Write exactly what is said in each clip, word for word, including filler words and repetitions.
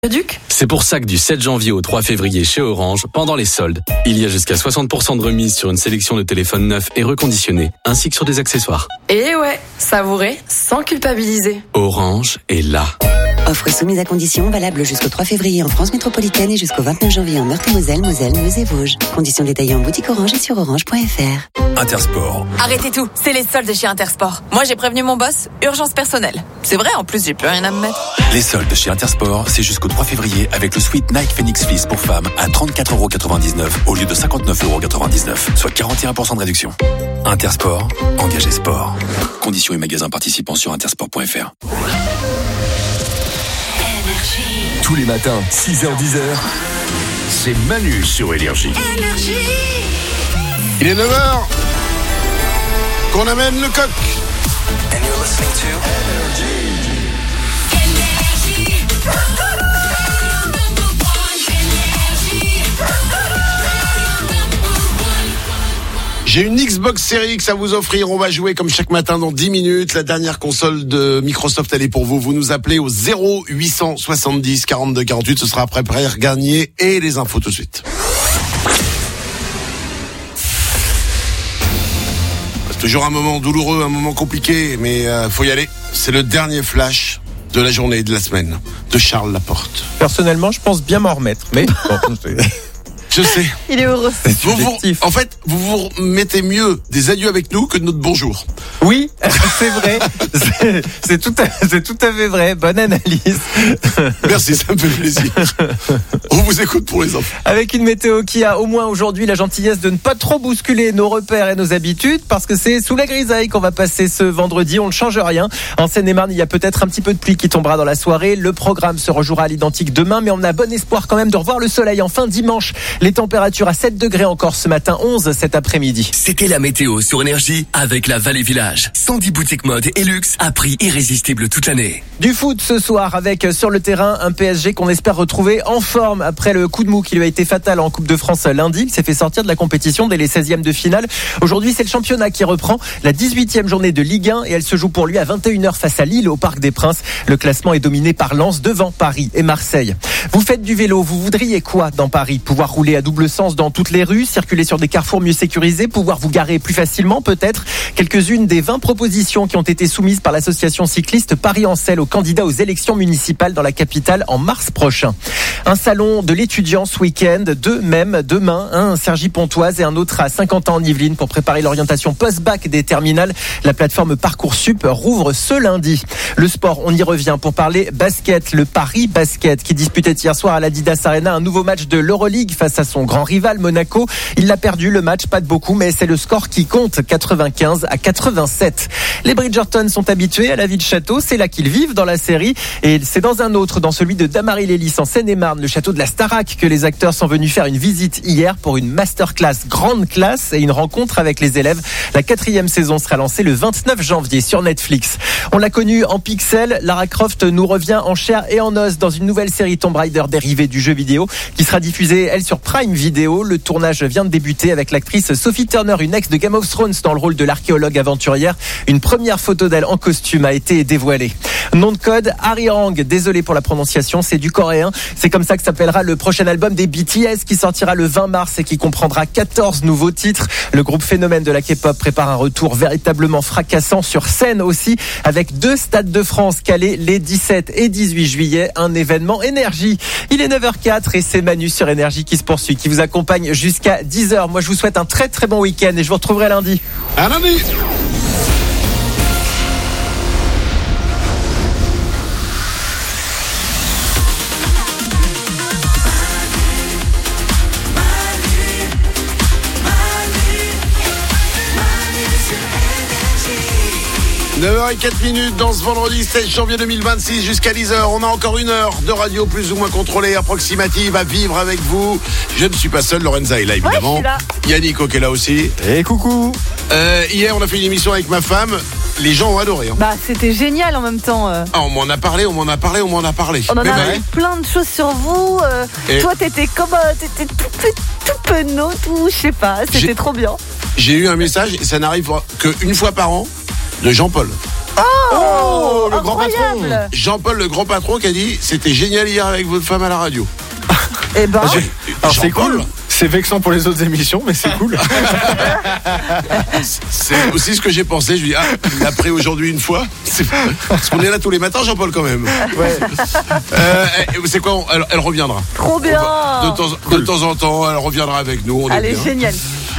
Duc. C'est pour ça que du sept janvier au trois février chez Orange, pendant les soldes, il y a jusqu'à soixante pour cent de remise sur une sélection de téléphones neufs et reconditionnés, ainsi que sur des accessoires. Et ouais, savourer sans culpabiliser. Orange est là. Offre soumise à conditions, valable jusqu'au trois février en France métropolitaine et jusqu'au vingt-neuf janvier en Meurthe-et-Moselle, Moselle, Meuse et Vosges. Conditions détaillées en boutique Orange et sur orange point f r. Intersport. Arrêtez tout, c'est les soldes chez Intersport. Moi j'ai prévenu mon boss, urgence personnelle. C'est vrai, en plus j'ai plus rien à me mettre. Les soldes chez Intersport, c'est jusqu'au trois février avec le sweat Nike Phoenix Fleece pour femmes à trente-quatre euros quatre-vingt-dix-neuf au lieu de cinquante-neuf euros quatre-vingt-dix-neuf, soit quarante et un pour cent de réduction. Intersport, engagé sport. Conditions et magasins participants sur intersport point f r. Tous les matins, six heures dix, c'est Manu sur Énergie. Énergie. Il est neuf heures qu'on amène le coq. And you're listening to Énergie. J'ai une Xbox Series X à vous offrir. On va jouer comme chaque matin dans dix minutes. La dernière console de Microsoft, elle est pour vous. Vous nous appelez au zéro huit cent soixante-dix quarante-deux quarante-huit. Ce sera après Pierre Garnier et les infos tout de suite. C'est toujours un moment douloureux, un moment compliqué, mais euh, faut y aller. C'est le dernier flash de la journée et de la semaine de Charles Laporte. Personnellement, je pense bien m'en remettre, mais bon, je sais. Il est heureux. Vous, vous, en fait, vous vous mettez mieux des adieux avec nous que de notre bonjour. Oui, c'est vrai. C'est, c'est, tout à, c'est tout à fait vrai. Bonne analyse. Merci, ça me fait plaisir. On vous écoute pour les enfants. Avec une météo qui a au moins aujourd'hui la gentillesse de ne pas trop bousculer nos repères et nos habitudes, parce que c'est sous la grisaille qu'on va passer ce vendredi. On ne change rien. En Seine-et-Marne, il y a peut-être un petit peu de pluie qui tombera dans la soirée. Le programme se rejouera à l'identique demain, mais on a bon espoir quand même de revoir le soleil enfin dimanche. Les températures à sept degrés encore ce matin, onze cet après-midi. C'était la météo sur Énergie avec la Vallée Village. cent dix boutiques mode et luxe à prix irrésistible toute l'année. Du foot ce soir avec sur le terrain un P S G qu'on espère retrouver en forme après le coup de mou qui lui a été fatal en Coupe de France lundi. Il s'est fait sortir de la compétition dès les seizièmes de finale. Aujourd'hui, c'est le championnat qui reprend la dix-huitième journée de Ligue un et elle se joue pour lui à vingt et une heures face à Lille au Parc des Princes. Le classement est dominé par Lens devant Paris et Marseille. Vous faites du vélo, vous voudriez quoi dans Paris ? Pouvoir rouler à double sens dans toutes les rues, circuler sur des carrefours mieux sécurisés, pouvoir vous garer plus facilement peut-être. Quelques-unes des vingt propositions qui ont été soumises par l'association cycliste Paris-Ancel aux candidats aux élections municipales dans la capitale en mars prochain. Un salon de l'étudiant ce week-end, deux même demain, un à Cergy-Pontoise et un autre à Saint-Quentin en Yvelines pour préparer l'orientation post-bac des terminales. La plateforme Parcoursup rouvre ce lundi. Le sport, on y revient pour parler basket, le Paris Basket qui disputait hier soir à l'Adidas Arena un nouveau match de l'Euroleague face à son grand rival Monaco. Il l'a perdu le match, pas de beaucoup, mais c'est le score qui compte, quatre-vingt-quinze à quatre-vingt-sept. Les Bridgerton sont habitués à la vie de château, c'est là qu'ils vivent dans la série et c'est dans un autre, dans celui de Damary-Lélis en Seine-et-Marne, le château de la Starac, que les acteurs sont venus faire une visite hier pour une masterclass grande classe et une rencontre avec les élèves. La quatrième saison sera lancée le vingt-neuf janvier sur Netflix. On l'a connue en pixel, Lara Croft nous revient en chair et en os dans une nouvelle série Tomb Raider dérivée du jeu vidéo qui sera diffusée, elle, sur Prime Video. Le tournage vient de débuter avec l'actrice Sophie Turner, une ex de Game of Thrones, dans le rôle de l'archéologue aventurière. Une première photo d'elle en costume a été dévoilée. Nom de code, Arirang, désolé pour la prononciation, c'est du coréen. C'est comme ça que s'appellera le prochain album des B T S qui sortira le vingt mars et qui comprendra quatorze nouveaux titres. Le groupe phénomène de la K-pop prépare un retour véritablement fracassant sur scène aussi, avec deux stades de France calés les dix-sept et dix-huit juillet, un événement énergie. Il est neuf heures quatre et c'est Manu sur Énergie qui se poursuit, qui vous accompagne jusqu'à dix heures. Moi je vous souhaite un très très bon week-end et je vous retrouverai lundi. À lundi. neuf heures zéro quatre minutes dans ce vendredi seize janvier deux mille vingt-six jusqu'à dix heures. On a encore une heure de radio plus ou moins contrôlée, approximative à vivre avec vous. Je ne suis pas seul, Lorenza est là évidemment. Ouais, là. Yannick qui est là aussi. Et coucou. Euh, hier on a fait une émission avec ma femme. Les gens ont adoré. Hein. Bah c'était génial en même temps. Euh. Ah, on m'en a parlé, on m'en a parlé, on m'en a parlé. On en Mais a bah, vu plein de choses sur vous. Euh, Et... Toi t'étais comme euh, t'étais tout petit, tout penaud, tout je sais pas. C'était J'ai... trop bien. J'ai eu un message et ça n'arrive qu'une fois par an de Jean-Paul. Oh, le grand patron. Incroyable. Jean-Paul, le grand patron, qui a dit c'était génial hier avec votre femme à la radio. Eh ben, Alors c'est Jean-Paul, cool. C'est vexant pour les autres émissions, mais c'est cool. c'est aussi ce que j'ai pensé. Je lui dis, ah, il l'a pris aujourd'hui une fois. C'est... Parce qu'on est là tous les matins, Jean-Paul, quand même. Ouais. Euh, c'est quoi on- elle, elle reviendra. trop bien. De temps, de temps en temps, elle reviendra avec nous. On est Elle est bien. géniale.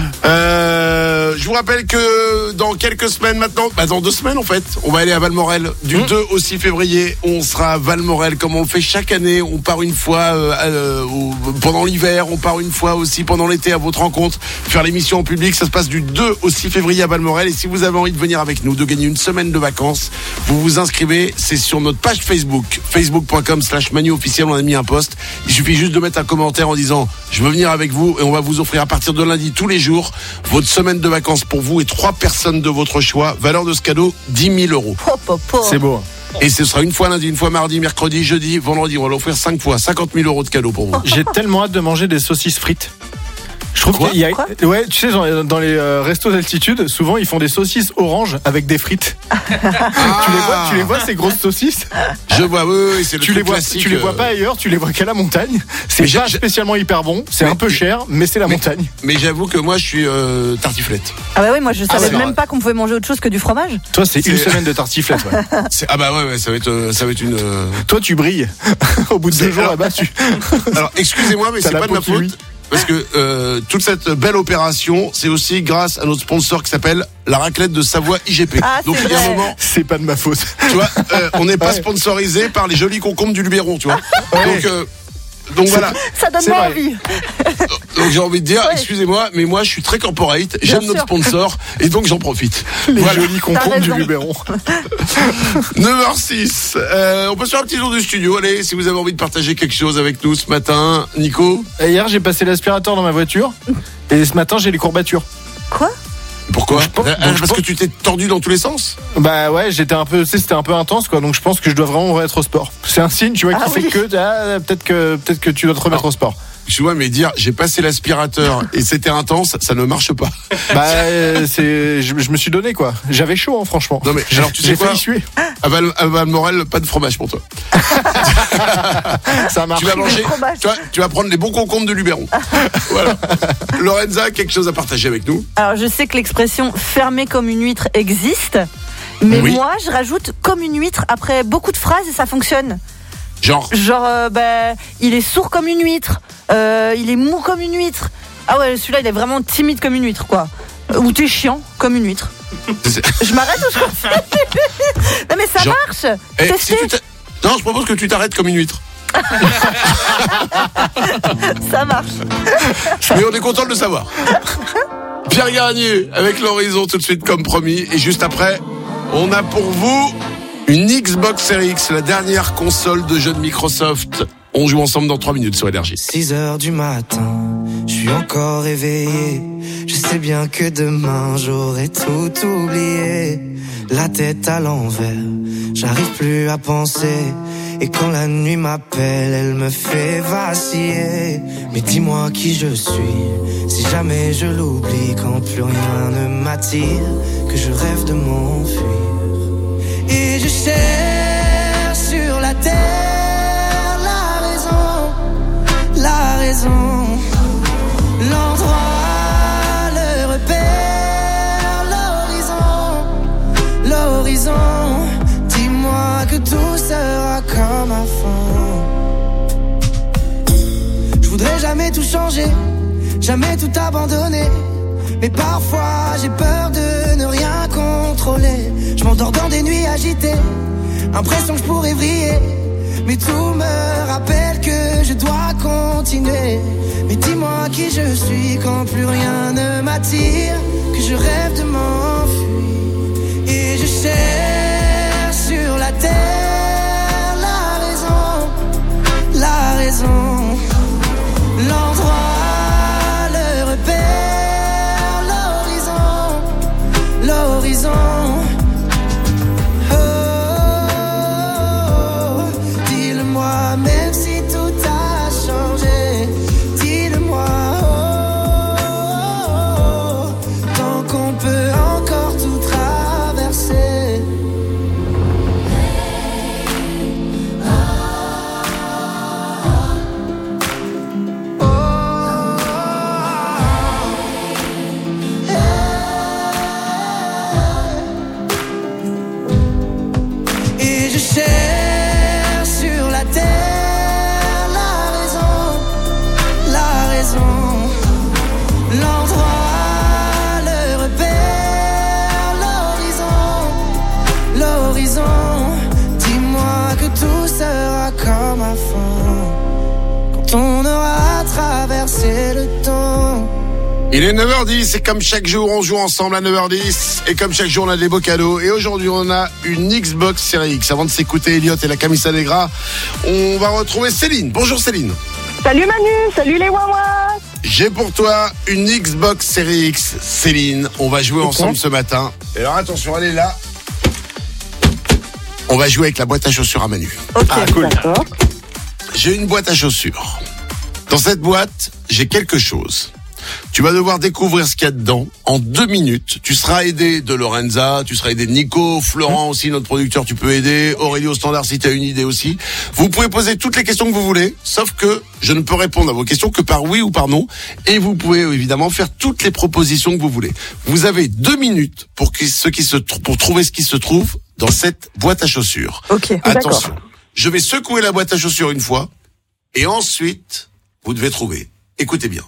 Euh, je vous rappelle que dans quelques semaines maintenant, bah dans deux semaines en fait, on va aller à Valmorel. Du Mmh. deux au six février, on sera à Valmorel comme on le fait chaque année. On part une fois euh, euh, au- pendant l'hiver, on part une fois aussi pendant l'été à votre rencontre, faire l'émission en public. Ça se passe du deux au six février à Valmorel. Et si vous avez envie de venir avec nous, de gagner une semaine de vacances, vous vous inscrivez. C'est sur notre page Facebook, facebook point com slash manu officiel. On a mis un post. Il suffit juste de mettre un commentaire en disant je veux venir avec vous et on va vous offrir à partir de lundi tous les jours votre semaine de vacances pour vous et trois personnes de votre choix. Valeur de ce cadeau, dix mille euros. Pop, pop, pop. C'est beau. Et ce sera une fois lundi, une fois mardi, mercredi, jeudi, vendredi. On va l'offrir cinq fois, cinquante mille euros de cadeaux pour vous. J'ai tellement hâte de manger des saucisses frites. Je trouve Quoi qu'il y a, Quoi ouais, tu sais, dans, dans les euh, restos d'altitude, souvent ils font des saucisses oranges avec des frites. tu les vois, tu les vois ces grosses saucisses. Je vois, oui, oui, c'est le Tu truc les vois, classique. tu les vois euh, pas ailleurs, tu les vois qu'à la montagne. C'est Mais j'ai- pas j'ai- spécialement hyper bon, c'est Mais- un peu cher, mais c'est la Mais- montagne. Mais j'avoue que moi, je suis euh, tartiflette. Ah bah oui, moi je Ah, savais c'est même vrai. pas qu'on pouvait manger autre chose que du fromage. Toi, c'est une C'est- semaine de tartiflette. Ouais. C'est- Ah bah ouais, ouais, ça va être, euh, ça va être une. euh, Toi, tu brilles. Au bout de deux C'est- jours alors- là-bas, tu. Alors, excusez-moi, mais T'as c'est la pas de peau ma qui faute. luit. Parce que euh, toute cette belle opération, c'est aussi grâce à notre sponsor qui s'appelle la raclette de Savoie I G P. Ah, Donc c'est il y a un vrai. moment, C'est pas de ma faute. tu vois, euh, on n'est pas Ouais. sponsorisé par les jolis concombres du Luberon, tu vois. Ouais. Donc, euh, donc voilà. Ça donne C'est pas vrai. envie. Donc j'ai envie de dire, Ouais. excusez-moi, mais moi je suis très corporate, j'aime Bien notre sûr. sponsor et donc j'en profite. Les Voilà. jolis concombres du raison. Luberon. neuf heures six. Euh, on peut se faire un petit tour du studio. Allez, si vous avez envie de partager quelque chose avec nous ce matin, Nico. Et hier, j'ai passé l'aspirateur dans ma voiture. Et ce matin, j'ai les courbatures. Quoi? Pourquoi Donc, je pense- Ah, donc, je Parce pense- que tu t'es tordu dans tous les sens. Bah ouais, j'étais un peu, tu sais, c'était un peu intense quoi. Donc je pense que je dois vraiment être au sport. C'est un signe, tu vois, qui Ah fait oui. que ah, peut-être que peut-être que tu dois te remettre Ah. au sport. Tu vois, mais dire j'ai passé l'aspirateur et c'était intense, ça ne marche pas. Bah euh, c'est, je, je me suis donné quoi. J'avais chaud, hein, franchement. Non, mais J'ai- alors, tu sais j'ai quoi failli suer. À Val, à Valmorel, pas de fromage pour toi. Ça marche. Tu vas manger, fromage. tu vas, tu vas prendre les bons concombres de Luberon. Voilà. Lorenza, quelque chose à partager avec nous? Alors je sais que l'expression fermé comme une huître existe, mais Oui. moi je rajoute comme une huître après beaucoup de phrases et ça fonctionne. Genre, Genre, euh, bah, il est sourd comme une huître, euh, il est mou comme une huître. Ah ouais, celui-là il est vraiment timide comme une huître quoi. Euh, Ou t'es chiant comme une huître. c'est- Je m'arrête ou je continue? Non mais ça Genre- marche. Eh, si Testez, tu t'a- non, je propose que tu t'arrêtes comme une huître. ça marche. Mais on est content de le savoir. Pierre Garnier avec l'horizon tout de suite comme promis. Et juste après, on a pour vous une Xbox Series X, la dernière console de jeux de Microsoft. On joue ensemble dans trois minutes sur Énergie. six heures du matin, je suis encore réveillé. Je sais bien que demain j'aurai tout oublié. La tête à l'envers, j'arrive plus à penser. Et quand la nuit m'appelle, elle me fait vaciller. Mais dis-moi qui je suis, si jamais je l'oublie. Quand plus rien ne m'attire, que je rêve de m'enfuir. Et je cherche sur la terre la raison, la raison, l'endroit, le repère, l'horizon, l'horizon. Dis-moi que tout sera comme avant. Je voudrais jamais tout changer, jamais tout abandonner. Mais parfois j'ai peur de ne rien contrôler. Je m'endors dans des nuits agitées, impression que je pourrais vriller. Mais tout me rappelle que je dois continuer. Mais dis-moi qui je suis quand plus rien ne m'attire, que je rêve de m'enfuir. Et je cherche sur la terre la raison, la raison, l'endroit, le repère, l'horizon, l'horizon. Oh, dis-le-moi même si tout a changé. Dis-le-moi, oh, tant qu'on peut en quand on aura traversé le temps. Il est neuf heures dix et comme chaque jour on joue ensemble à neuf heures dix et comme chaque jour on a des beaux cadeaux et aujourd'hui on a une Xbox Series X. Avant de s'écouter Elliot et la Camisa Negra, on va retrouver Céline. Bonjour Céline. Salut Manu, salut les Wawas. J'ai pour toi une Xbox Series X. Céline, on va jouer ensemble ce matin. Et alors attention, elle est là. On va jouer avec la boîte à chaussures à Manu. Ok, ah, cool. D'accord. J'ai une boîte à chaussures. Dans cette boîte, j'ai quelque chose. Tu vas devoir découvrir ce qu'il y a dedans en deux minutes. Tu seras aidé de Lorenza, tu seras aidé de Nico, Florent aussi, notre producteur, tu peux aider, Aurélie au standard si tu as une idée aussi. Vous pouvez poser toutes les questions que vous voulez, sauf que je ne peux répondre à vos questions que par oui ou par non. Et vous pouvez évidemment faire toutes les propositions que vous voulez. Vous avez deux minutes pour, ce qui se, pour trouver ce qui se trouve dans cette boîte à chaussures. Ok, attention. d'accord. Je vais secouer la boîte à chaussures une fois et ensuite, vous devez trouver. Écoutez bien.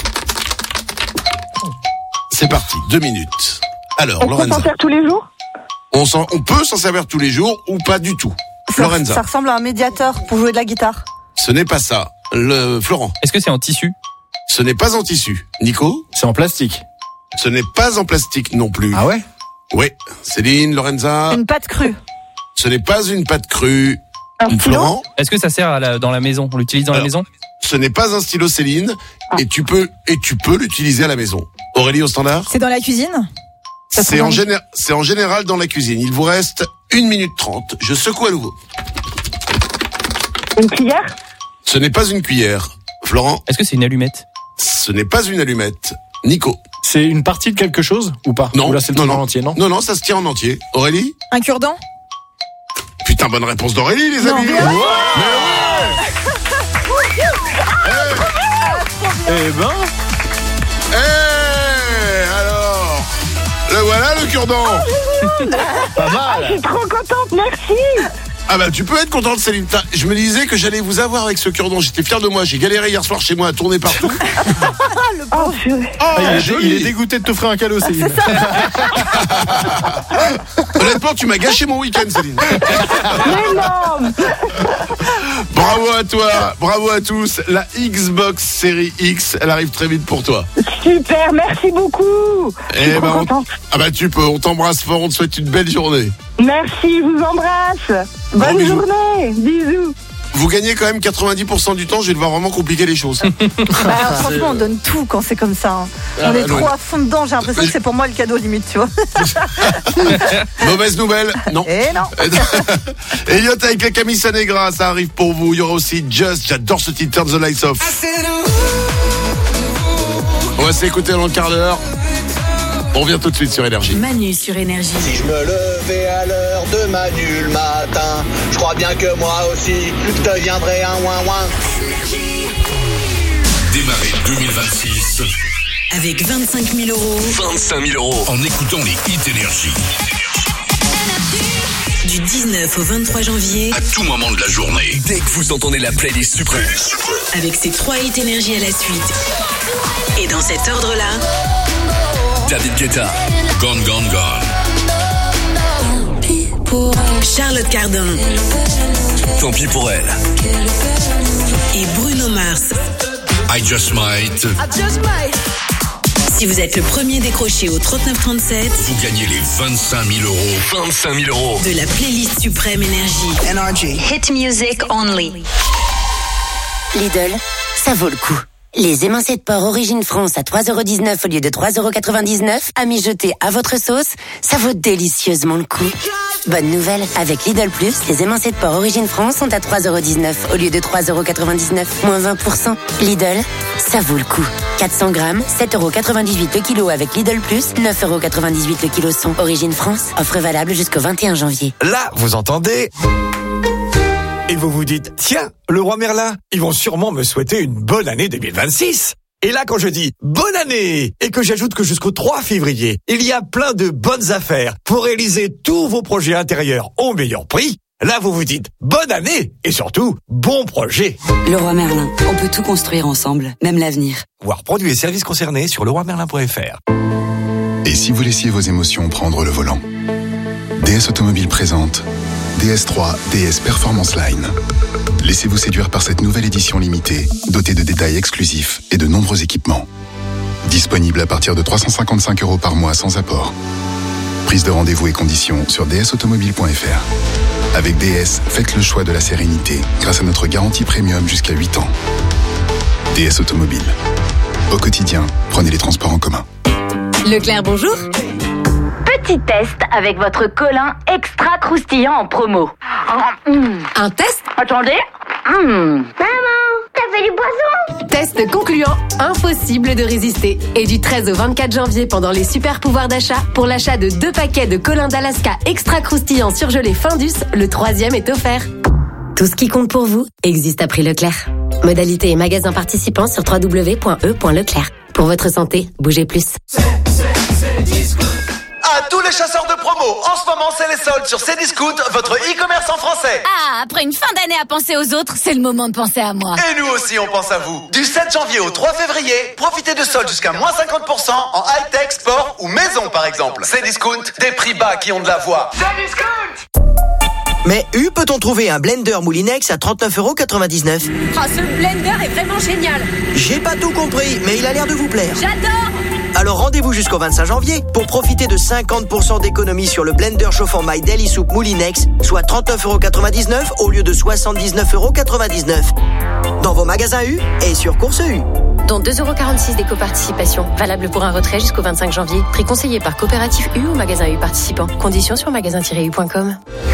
C'est parti, deux minutes. Alors, on Lorenza. On peut s'en faire tous les jours on, s'en, on peut s'en servir tous les jours ou pas du tout. Ça, Lorenza. Ça ressemble à un médiateur pour jouer de la guitare. Ce n'est pas ça. Le Florent. Est-ce que c'est en tissu? Ce n'est pas en tissu. Nico? C'est en plastique. Ce n'est pas en plastique non plus. Ah ouais? Oui. Céline, Lorenza. Une pâte crue. Ce n'est pas une pâte crue. Un Florent. Est-ce que ça sert à la, dans la maison? On l'utilise dans Alors, la maison? Ce n'est pas un stylo Céline ah. et tu peux et tu peux l'utiliser à la maison. Aurélie au standard. C'est dans la cuisine? C'est en, géné- c'est en général dans la cuisine. Il vous reste une minute trente. Je secoue à nouveau. Une cuillère? Ce n'est pas une cuillère. Florent. Est-ce que c'est une allumette? Ce n'est pas une allumette. Nico. C'est une partie de quelque chose ou pas? Non. Ou là c'est le non, truc non. en entier, non? Non, non, ça se tient en entier. Aurélie? Un cure-dent? Putain, bonne réponse d'Aurélie, les non, amis. Mais ouais. Eh ben. Eh alors, le voilà le cure-dent. Pas mal. Je suis trop contente, merci. Ah bah tu peux être contente Céline. Je me disais que j'allais vous avoir avec ce cure-dent. J'étais fier de moi. J'ai galéré hier soir chez moi à tourner partout. Le oh, je... oh, ah, il, est, joli. il est dégoûté de t'offrir un cadeau, Céline. Honnêtement, tu m'as gâché mon week-end, Céline. Mais non. Bravo à toi, bravo à tous. La Xbox Series X, elle arrive très vite pour toi. Super, merci beaucoup. Eh ben, on... Ah bah tu peux, on t'embrasse fort, on te souhaite une belle journée. Merci, je vous embrasse. Bonne bon, journée, bisous. Vous gagnez quand même quatre-vingt-dix pour cent du temps, je vais devoir vraiment compliquer les choses. Bah, alors, franchement, on donne tout quand c'est comme ça. Hein. Ah, on est bah, trop à fond dedans, j'ai l'impression que c'est pour moi le cadeau limite, tu vois. Mauvaise nouvelle, non. Eh non. Elliot avec la Camisa Negra, ça arrive pour vous. Il y aura aussi Just, j'adore ce titre, Turn the Lights Off. On va s'écouter dans le quart d'heure. On revient tout de suite sur Énergie. Manu sur Énergie. Si je me levais à l'heure de Manu le matin, je crois bien que moi aussi, je deviendrais un ouin-ouin. Démarrez deux mille vingt-six avec vingt-cinq mille euros. vingt-cinq mille euros en écoutant les hits Énergie. Du dix-neuf au vingt-trois janvier. À tout moment de la journée. Dès que vous entendez la playlist suprême. Avec ces trois hits Énergie à la suite. Et dans cet ordre-là. David Guetta, Gone Gone Gone. Charlotte Cardin. Tant pis pour elle. Et Bruno Mars. I Just Might. Si vous êtes le premier décroché au trente-neuf trente-sept, vous gagnez les vingt-cinq mille euros. vingt-cinq mille euros. De la playlist suprême Énergie. Énergie. Hit music only. Lidl, ça vaut le coup. Les émincés de porc Origine France à trois euros dix-neuf au lieu de trois euros quatre-vingt-dix-neuf, à mijoter à votre sauce, ça vaut délicieusement le coup. Bonne nouvelle, avec Lidl Plus, les émincés de porc Origine France sont à trois euros dix-neuf au lieu de trois euros quatre-vingt-dix-neuf, moins vingt pour cent. Lidl, ça vaut le coup. quatre cents grammes, sept euros quatre-vingt-dix-huit le kilo avec Lidl Plus, neuf euros quatre-vingt-dix-huit le kilo son. Origine France, offre valable jusqu'au vingt et un janvier. Là, vous entendez ? Et vous vous dites, tiens, le roi Merlin, ils vont sûrement me souhaiter une bonne année deux mille vingt-six. Et là, quand je dis bonne année et que j'ajoute que jusqu'au trois février, il y a plein de bonnes affaires pour réaliser tous vos projets intérieurs au meilleur prix, là, vous vous dites bonne année et surtout bon projet. Le roi Merlin, on peut tout construire ensemble, même l'avenir. Voir produits et services concernés sur le roi merlin point f r. Et si vous laissiez vos émotions prendre le volant ? D S Automobile présente D S trois D S Performance Line. Laissez-vous séduire par cette nouvelle édition limitée, dotée de détails exclusifs et de nombreux équipements. Disponible à partir de trois cent cinquante-cinq euros par mois sans apport. Prise de rendez-vous et conditions sur d s automobile point f r. Avec D S, faites le choix de la sérénité grâce à notre garantie premium jusqu'à huit ans. D S Automobile. Au quotidien, prenez les transports en commun. Leclerc, bonjour. Petit test avec votre colin extra croustillant en promo. Un test? Attendez. Mmh. Maman, t'as fait du poisson? Test concluant, impossible de résister. Et du treize au vingt-quatre janvier, pendant les super pouvoirs d'achat, pour l'achat de deux paquets de colin d'Alaska extra croustillant surgelé Findus, le troisième est offert. Tout ce qui compte pour vous existe à prix Leclerc. Modalité et magasins participants sur w w w point e point leclerc. Pour votre santé, bougez plus. À tous les chasseurs de promo, en ce moment c'est les soldes sur Cdiscount, votre e-commerce en français. Ah, après une fin d'année à penser aux autres, c'est le moment de penser à moi. Et nous aussi on pense à vous. Du sept janvier au trois février, profitez de soldes jusqu'à moins cinquante pour cent en high-tech, sport ou maison par exemple. Cdiscount, des prix bas qui ont de la voix. Cdiscount. Mais U, peut-on trouver un blender Moulinex à trente-neuf euros quatre-vingt-dix-neuf? Oh, ce blender est vraiment génial. J'ai pas tout compris, mais il a l'air de vous plaire. J'adore. Alors rendez-vous jusqu'au vingt-cinq janvier pour profiter de cinquante pour cent d'économie sur le blender chauffant My Daily Soup Moulinex, soit trente-neuf euros quatre-vingt-dix-neuf au lieu de soixante-dix-neuf euros quatre-vingt-dix-neuf. Dans vos magasins U et sur Course U. Dont deux euros quarante-six d'éco-participation. Valable pour un retrait jusqu'au vingt-cinq janvier. Prix conseillé par Coopérative U ou magasin U participant. Conditions sur magasin tiret u point com.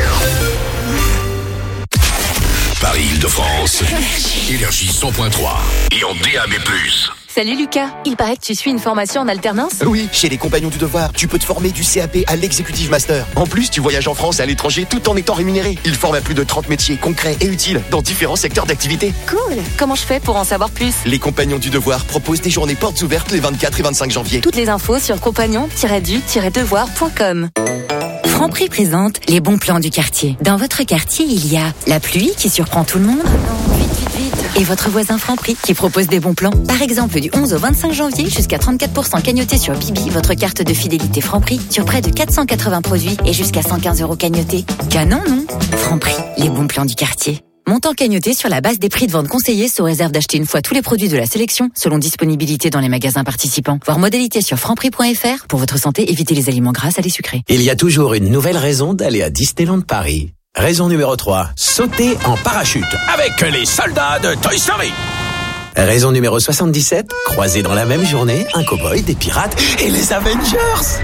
Paris-Île-de-France. Énergie cent point trois. Et en D A B plus. Salut Lucas, il paraît que tu suis une formation en alternance? Oui, chez les Compagnons du Devoir, tu peux te former du C A P à l'Executive Master. En plus, tu voyages en France et à l'étranger tout en étant rémunéré. Ils forment à plus de trente métiers concrets et utiles dans différents secteurs d'activité. Cool. Comment je fais pour en savoir plus? Les Compagnons du Devoir proposent des journées portes ouvertes les vingt-quatre et vingt-cinq janvier. Toutes les infos sur compagnon du devoir point com. Franprix présente les bons plans du quartier. Dans votre quartier, il y a la pluie qui surprend tout le monde. Et votre voisin Franprix qui propose des bons plans. Par exemple, du onze au vingt-cinq janvier, jusqu'à trente-quatre pour cent cagnoté sur Bibi, votre carte de fidélité Franprix, sur près de quatre cent quatre-vingts produits et jusqu'à cent quinze euros cagnotés. Canon, non? Franprix, les bons plans du quartier. Montant cagnoté sur la base des prix de vente conseillés sous réserve d'acheter une fois tous les produits de la sélection selon disponibilité dans les magasins participants. Voir modalité sur franprix point f r. Pour votre santé, évitez les aliments gras, salés, sucrés. Il y a toujours une nouvelle raison d'aller à Disneyland Paris. Raison numéro trois, sauter en parachute avec les soldats de Toy Story. Raison numéro soixante-dix-sept, croiser dans la même journée un cow-boy, des pirates et les Avengers.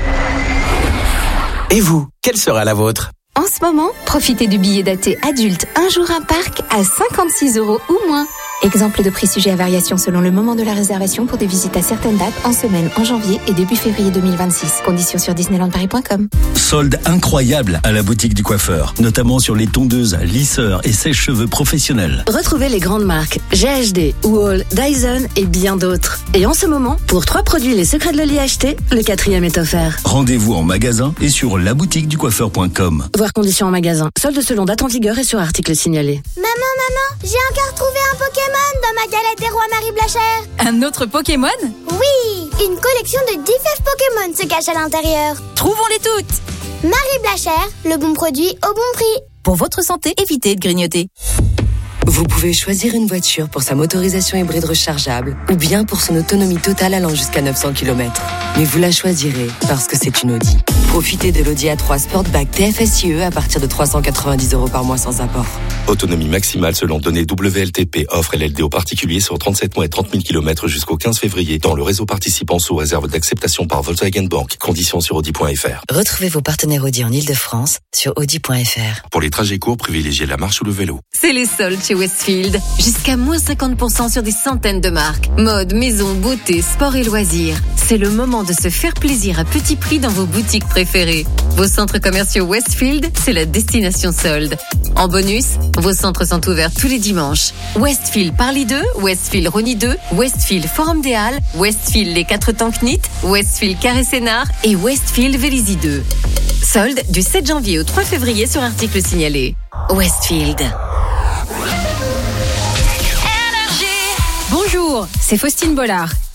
Et vous, quelle sera la vôtre? En ce moment, profitez du billet daté adulte un jour un parc à cinquante-six euros ou moins. Exemple de prix sujet à variation selon le moment de la réservation pour des visites à certaines dates en semaine en janvier et début février deux mille vingt-six. Conditions sur disneyland paris point com. Solde incroyable à la boutique du coiffeur, notamment sur les tondeuses, lisseurs et sèche-cheveux professionnels. Retrouvez les grandes marques G H D, Wall, Dyson et bien d'autres. Et en ce moment, pour trois produits Les Secrets de Loli achetés, le quatrième est offert. Rendez-vous en magasin et sur la boutique du coiffeur point com. Voir conditions en magasin. Solde selon date en vigueur et sur article signalé. Maman, maman, j'ai encore trouvé un Pokémon dans ma galette des rois Marie Blachère. Un autre Pokémon? Oui, une collection de dix fèves Pokémon se cache à l'intérieur. Trouvons-les toutes. Marie Blachère, le bon produit au bon prix. Pour votre santé, évitez de grignoter. Vous pouvez choisir une voiture pour sa motorisation hybride rechargeable ou bien pour son autonomie totale allant jusqu'à neuf cents kilomètres. Mais vous la choisirez parce que c'est une Audi. Profitez de l'Audi A trois Sportback T F S I E à partir de trois cent quatre-vingt-dix euros par mois sans apport. Autonomie maximale selon données W L T P, offre L L D aux particuliers sur trente-sept mois et trente mille kilomètres jusqu'au quinze février dans le réseau participant sous réserve d'acceptation par Volkswagen Bank. Conditions sur audi point f r. Retrouvez vos partenaires Audi en Ile-de-France sur audi point f r. Pour les trajets courts, privilégiez la marche ou le vélo. C'est les soldes chez Westfield. Jusqu'à moins cinquante pour cent sur des centaines de marques. Mode, maison, beauté, sport et loisirs. C'est le moment de se faire plaisir à petit prix dans vos boutiques préférées. Vos centres commerciaux Westfield, c'est la destination solde. En bonus, vos centres sont ouverts tous les dimanches. Westfield Parly deux, Westfield Rony deux, Westfield Forum des Halles, Westfield Les Quatre Temps Knit, Westfield Carré Sénard et Westfield Vélizy deux. Solde du sept janvier au trois février sur article signalé. Westfield. Bonjour, c'est Faustine Bollard. Je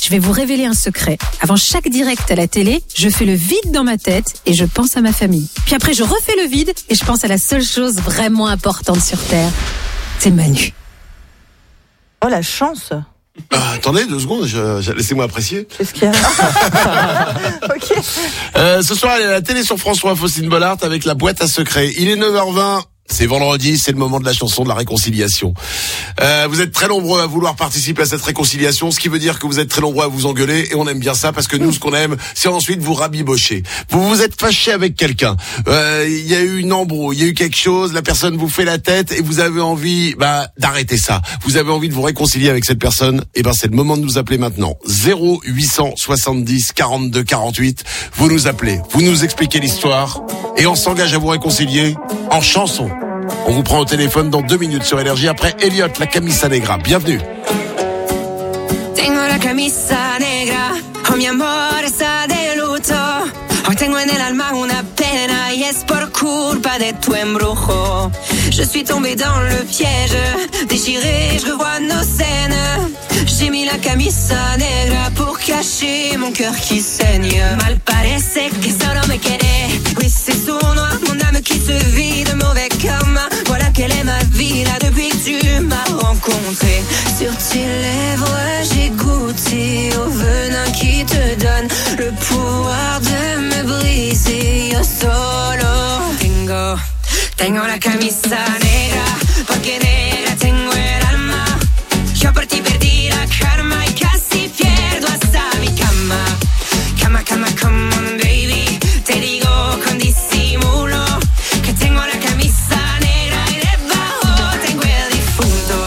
je vais vous révéler un secret. Avant chaque direct à la télé, je fais le vide dans ma tête et je pense à ma famille. Puis après, je refais le vide et je pense à la seule chose vraiment importante sur Terre. C'est Manu. Oh, la chance. Ah, attendez deux secondes, je, je, laissez-moi apprécier. Qu'est-ce qu'il y a? Ok. Euh, ce soir, elle est à la télé sur François, Faustine Bollard, avec la boîte à secrets. Il est neuf heures vingt. C'est vendredi, c'est le moment de la chanson de la réconciliation. Euh, vous êtes très nombreux à vouloir participer à cette réconciliation, ce qui veut dire que vous êtes très nombreux à vous engueuler, et on aime bien ça, parce que nous, ce qu'on aime, c'est ensuite vous rabibocher. Vous vous êtes fâché avec quelqu'un, euh, il y a eu une embrouille, il y a eu quelque chose, la personne vous fait la tête, et vous avez envie bah d'arrêter ça. Vous avez envie de vous réconcilier avec cette personne, et ben c'est le moment de nous appeler maintenant. zéro huit cent soixante-dix quarante-deux quarante-huit, vous nous appelez, vous nous expliquez l'histoire, et on s'engage à vous réconcilier en chanson. On vous prend au téléphone dans deux minutes sur Énergie après Elliot, la camisa negra. Bienvenue. Tengo la camisa negra, oh mi amor está de luto. Hoy tengo en el alma una pena y es por culpa de tu embrujo. Je suis tombée dans le piège, déchirée, je revois nos scènes. J'ai mis la camisa negra pour cacher mon cœur qui saigne. Mal parece que solo me quiere. Oui, c'est sournois, mon âme qui se vide, mauvais karma. Voilà quelle est ma vie là depuis que tu m'as rencontré. Sur tes lèvres, j'ai goûté au venin qui te donne le pouvoir de me briser. Yo solo tengo, tengo la camisa negra, porque negra tengo el alma. Yo por ti perdí la karma y casi pierdo hasta mi cama. Cama, cama, come on baby, te digo con disimulo que tengo la camisa negra y debajo tengo el difunto.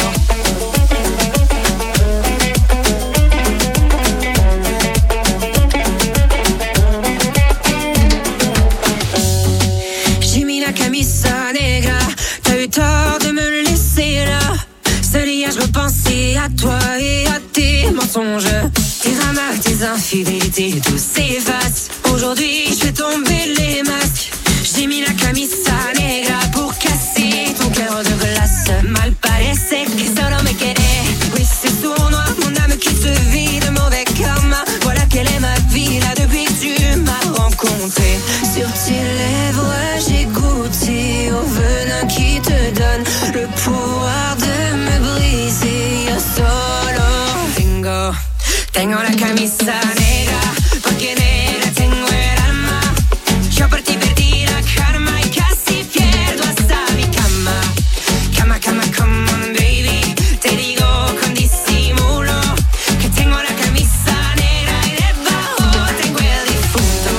J'ai mis la camisa negra, t'as eu tort de me laisser là. Seul hier je repensais à toi et à tes mensonges. Tes ramas, tes infidélités, tout s'efface. Aujourd'hui je fais tomber les masques. J'ai mis la camisa negra pour casser ton cœur de glace. Mal parece que solo me quiere. Oui, c'est sournois, mon âme qui se vide, mauvais karma. Voilà quelle est ma vie là depuis que tu m'as rencontré. Sur tes lèvres j'ai goûté au venin qui te donne le pouvoir de me briser. Yo solo tengo, tengo la camisa negra, porque negra tengo el alma. Yo por ti perdí la karma y casi pierdo hasta mi cama. Cama, cama, come on baby, te digo con disimulo que tengo la camisa negra y debajo tengo el difunto.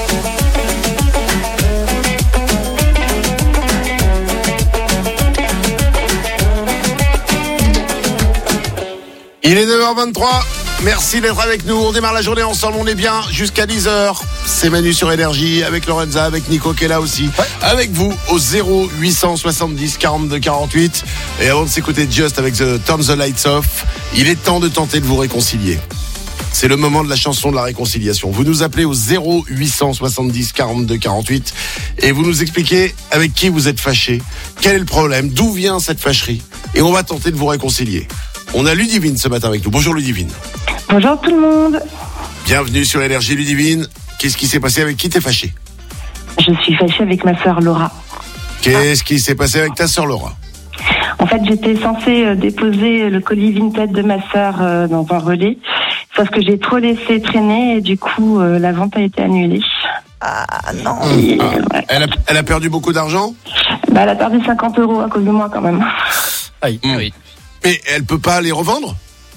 Il est neuf heures vingt-trois. Merci d'être avec nous. On démarre la journée ensemble. On est bien jusqu'à dix heures. C'est Manu sur Énergie avec Lorenza, avec Nico qui est là aussi. Ouais. Avec vous au zéro huit cent soixante-dix quarante-deux quarante-huit. Et avant de s'écouter Just avec The Turn the Lights Off, il est temps de tenter de vous réconcilier. C'est le moment de la chanson de la réconciliation. Vous nous appelez au zéro huit cent soixante-dix quarante-deux quarante-huit et vous nous expliquez avec qui vous êtes fâché, quel est le problème, d'où vient cette fâcherie. Et on va tenter de vous réconcilier. On a Ludivine ce matin avec nous. Bonjour Ludivine. Bonjour tout le monde. Bienvenue sur Énergie Ludivine. Qu'est-ce qui s'est passé, avec qui t'es fâchée? Je suis fâchée avec ma sœur Laura. Qu'est-ce qui s'est passé avec ta sœur Laura? En fait, j'étais censée déposer le colis Vinted de ma sœur dans un relais, sauf que j'ai trop laissé traîner et du coup, la vente a été annulée. Ah non. Et, ah, ouais. elle, a, elle a perdu beaucoup d'argent? Bah, elle a perdu cinquante euros à cause de moi quand même. Aïe, mmh. Oui. Mais elle peut pas les revendre?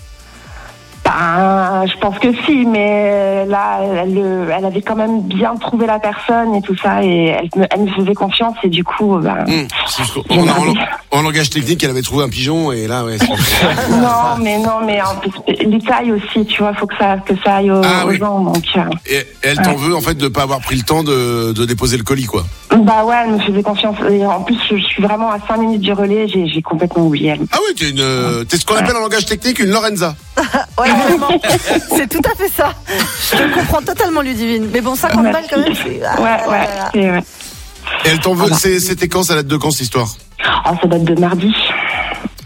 Bah, je pense que si, mais là, elle, elle avait quand même bien trouvé la personne et tout ça, et elle me, elle me faisait confiance, et du coup, bah... Mmh. En, en, en langage technique, elle avait trouvé un pigeon, et là, ouais... non, mais non, mais en plus, les tailles aussi, tu vois, faut que ça, que ça aille aux, ah, aux oui. gens, donc... Euh, et elle t'en ouais. veut, en fait, de pas avoir pris le temps de, de déposer le colis, quoi. Bah ouais, elle me faisait confiance, et en plus, je, je suis vraiment à cinq minutes du relais, j'ai, j'ai complètement oublié elle. Ah oui, t'es une... Ouais. T'es ce qu'on appelle en langage technique une Lorenza. Ouais, vraiment. C'est tout à fait ça. Je te comprends totalement, Ludivine. Mais bon, cinquante balles quand même. C'est... Ah, ouais, ouais, c'est, ouais. Et elle t'en veut, c'est, c'était quand, ça date de quand cette histoire? Oh, ça date de mardi.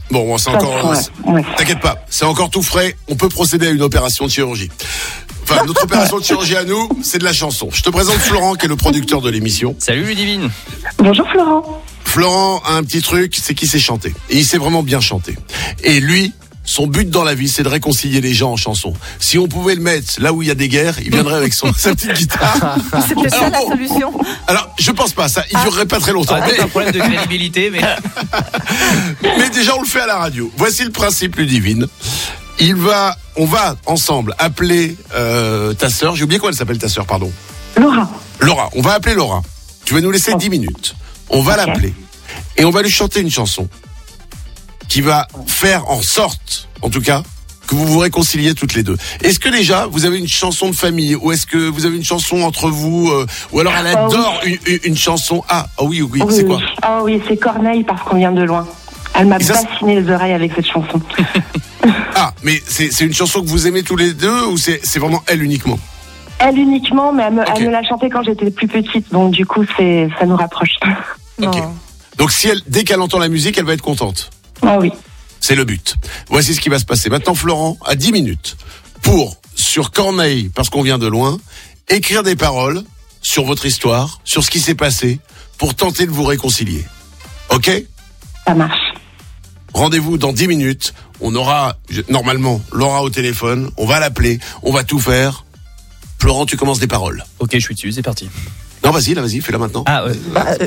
Bon, bon c'est Ça, encore... ouais, ouais. T'inquiète pas, c'est encore tout frais. On peut procéder à une opération de chirurgie. Enfin, notre opération de chirurgie à nous, c'est de la chanson. Je te présente Florent, qui est le producteur de l'émission. Salut Ludivine. Bonjour Florent. Florent a un petit truc, c'est qu'il sait chanter. Et il sait vraiment bien chanter. Et lui, son but dans la vie, c'est de réconcilier les gens en chanson. Si on pouvait le mettre là où il y a des guerres, il viendrait avec son, sa petite guitare. C'était ça la solution. Alors, je pense pas, ça, il ah. durerait pas très longtemps. Ah, mais... un problème de crédibilité, mais... mais déjà, on le fait à la radio. Voici le principe, Ludivine. Il va, on va ensemble appeler euh, ta sœur. J'ai oublié quoi elle s'appelle ta sœur, pardon. Laura. Laura. On va appeler Laura. Tu vas nous laisser dix minutes. On va okay. l'appeler et on va lui chanter une chanson qui va faire en sorte, en tout cas, que vous vous réconciliez toutes les deux. Est-ce que déjà vous avez une chanson de famille ou est-ce que vous avez une chanson entre vous euh, ou alors elle adore oh, oui. une, une chanson. Ah, oh oui, oui, oui, c'est quoi? Ah oh, oui, c'est Corneille parce qu'on vient de loin. Elle m'a ça, bassiné les oreilles avec cette chanson. Ah, mais c'est, c'est une chanson que vous aimez tous les deux ou c'est, c'est vraiment elle uniquement? Elle uniquement, mais elle me, okay. elle me l'a chantée quand j'étais plus petite, donc du coup, c'est, ça nous rapproche. Ok. Oh. Donc si elle, dès qu'elle entend la musique, elle va être contente. Ah oui. C'est le but. Voici ce qui va se passer. Maintenant, Florent a dix minutes pour, sur Corneille, parce qu'on vient de loin, écrire des paroles sur votre histoire, sur ce qui s'est passé, pour tenter de vous réconcilier. Ok? Ça marche. Rendez-vous dans dix minutes. On aura, normalement, Laura au téléphone. On va l'appeler. On va tout faire. Florent, tu commences des paroles. Ok, je suis dessus, c'est parti. Non, vas-y, là, vas-y, fais-la maintenant. Ah, ouais. Bah, euh...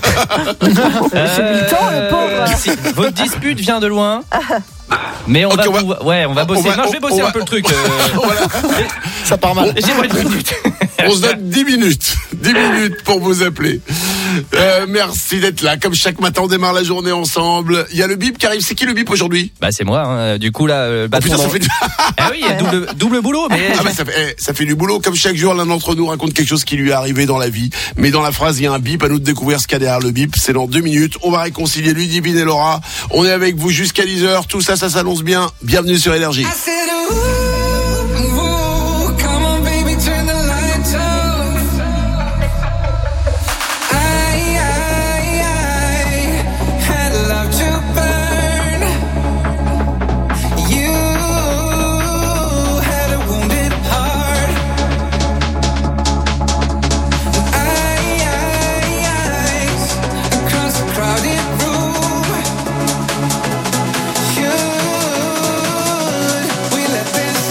c'est du temps, le pauvre. Si, votre dispute vient de loin. Mais on, okay, va, on va, ouais, on va bosser. On va, non, je vais bosser un va, peu le truc. Euh... Voilà. Ça part mal. J'ai moins de minutes. On se donne dix minutes. dix minutes pour vous appeler. Euh, merci d'être là. Comme chaque matin, on démarre la journée ensemble. Il y a le bip qui arrive. C'est qui le bip aujourd'hui? Bah, c'est moi. Hein. Du coup, là, euh, bah, oh, putain, ça fait du... Ah oui, il y a double, double boulot. Mais... Ah bah, ça, fait, ça fait du boulot. Comme chaque jour, l'un d'entre nous raconte quelque chose qui lui est arrivé dans la vie. Mais dans la phrase, il y a un bip. À nous de découvrir ce qu'il y a derrière le bip. C'est dans deux minutes. On va réconcilier Ludivine et Laura. On est avec vous jusqu'à dix heures. Tout ça, ça s'annonce bien. Bienvenue sur Énergie. This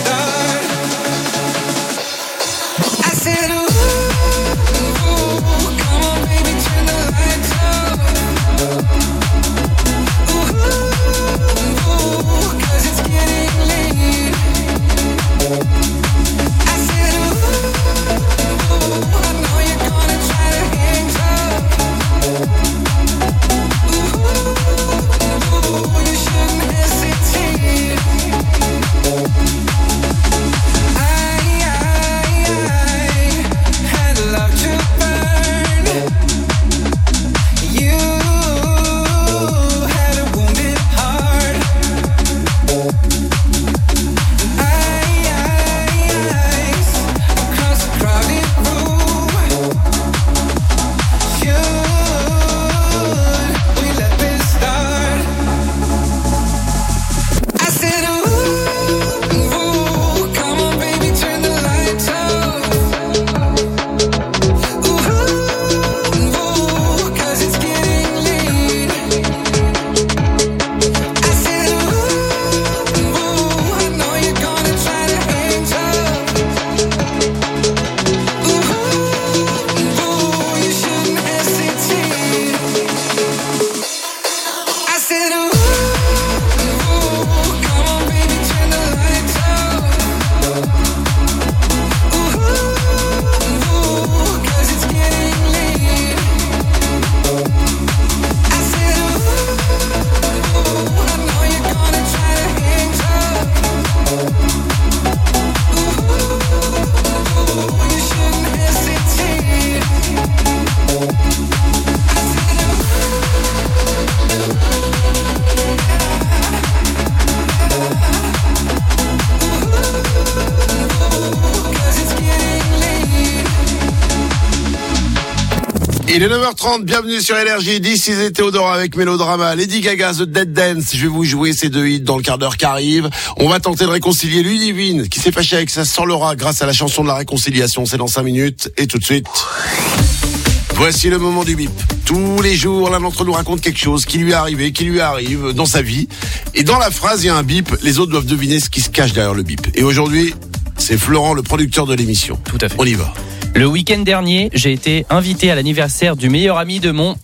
Il est neuf heures trente, bienvenue sur Énergie, This is Théodora avec Mélodrama, Lady Gaga, The Dead Dance. Je vais vous jouer ces deux hits dans le quart d'heure qui arrive. On va tenter de réconcilier Ludivine, qui s'est fâchée avec sa sœur Laura grâce à la chanson de la réconciliation. C'est dans cinq minutes, et tout de suite... Voici le moment du bip. Tous les jours, l'un d'entre nous raconte quelque chose qui lui est arrivé, qui lui arrive dans sa vie. Et dans la phrase, il y a un bip. Les autres doivent deviner ce qui se cache derrière le bip. Et aujourd'hui, c'est Florent, le producteur de l'émission. Tout à fait. On y va. Le week-end dernier, j'ai été invité à l'anniversaire du meilleur ami de mon...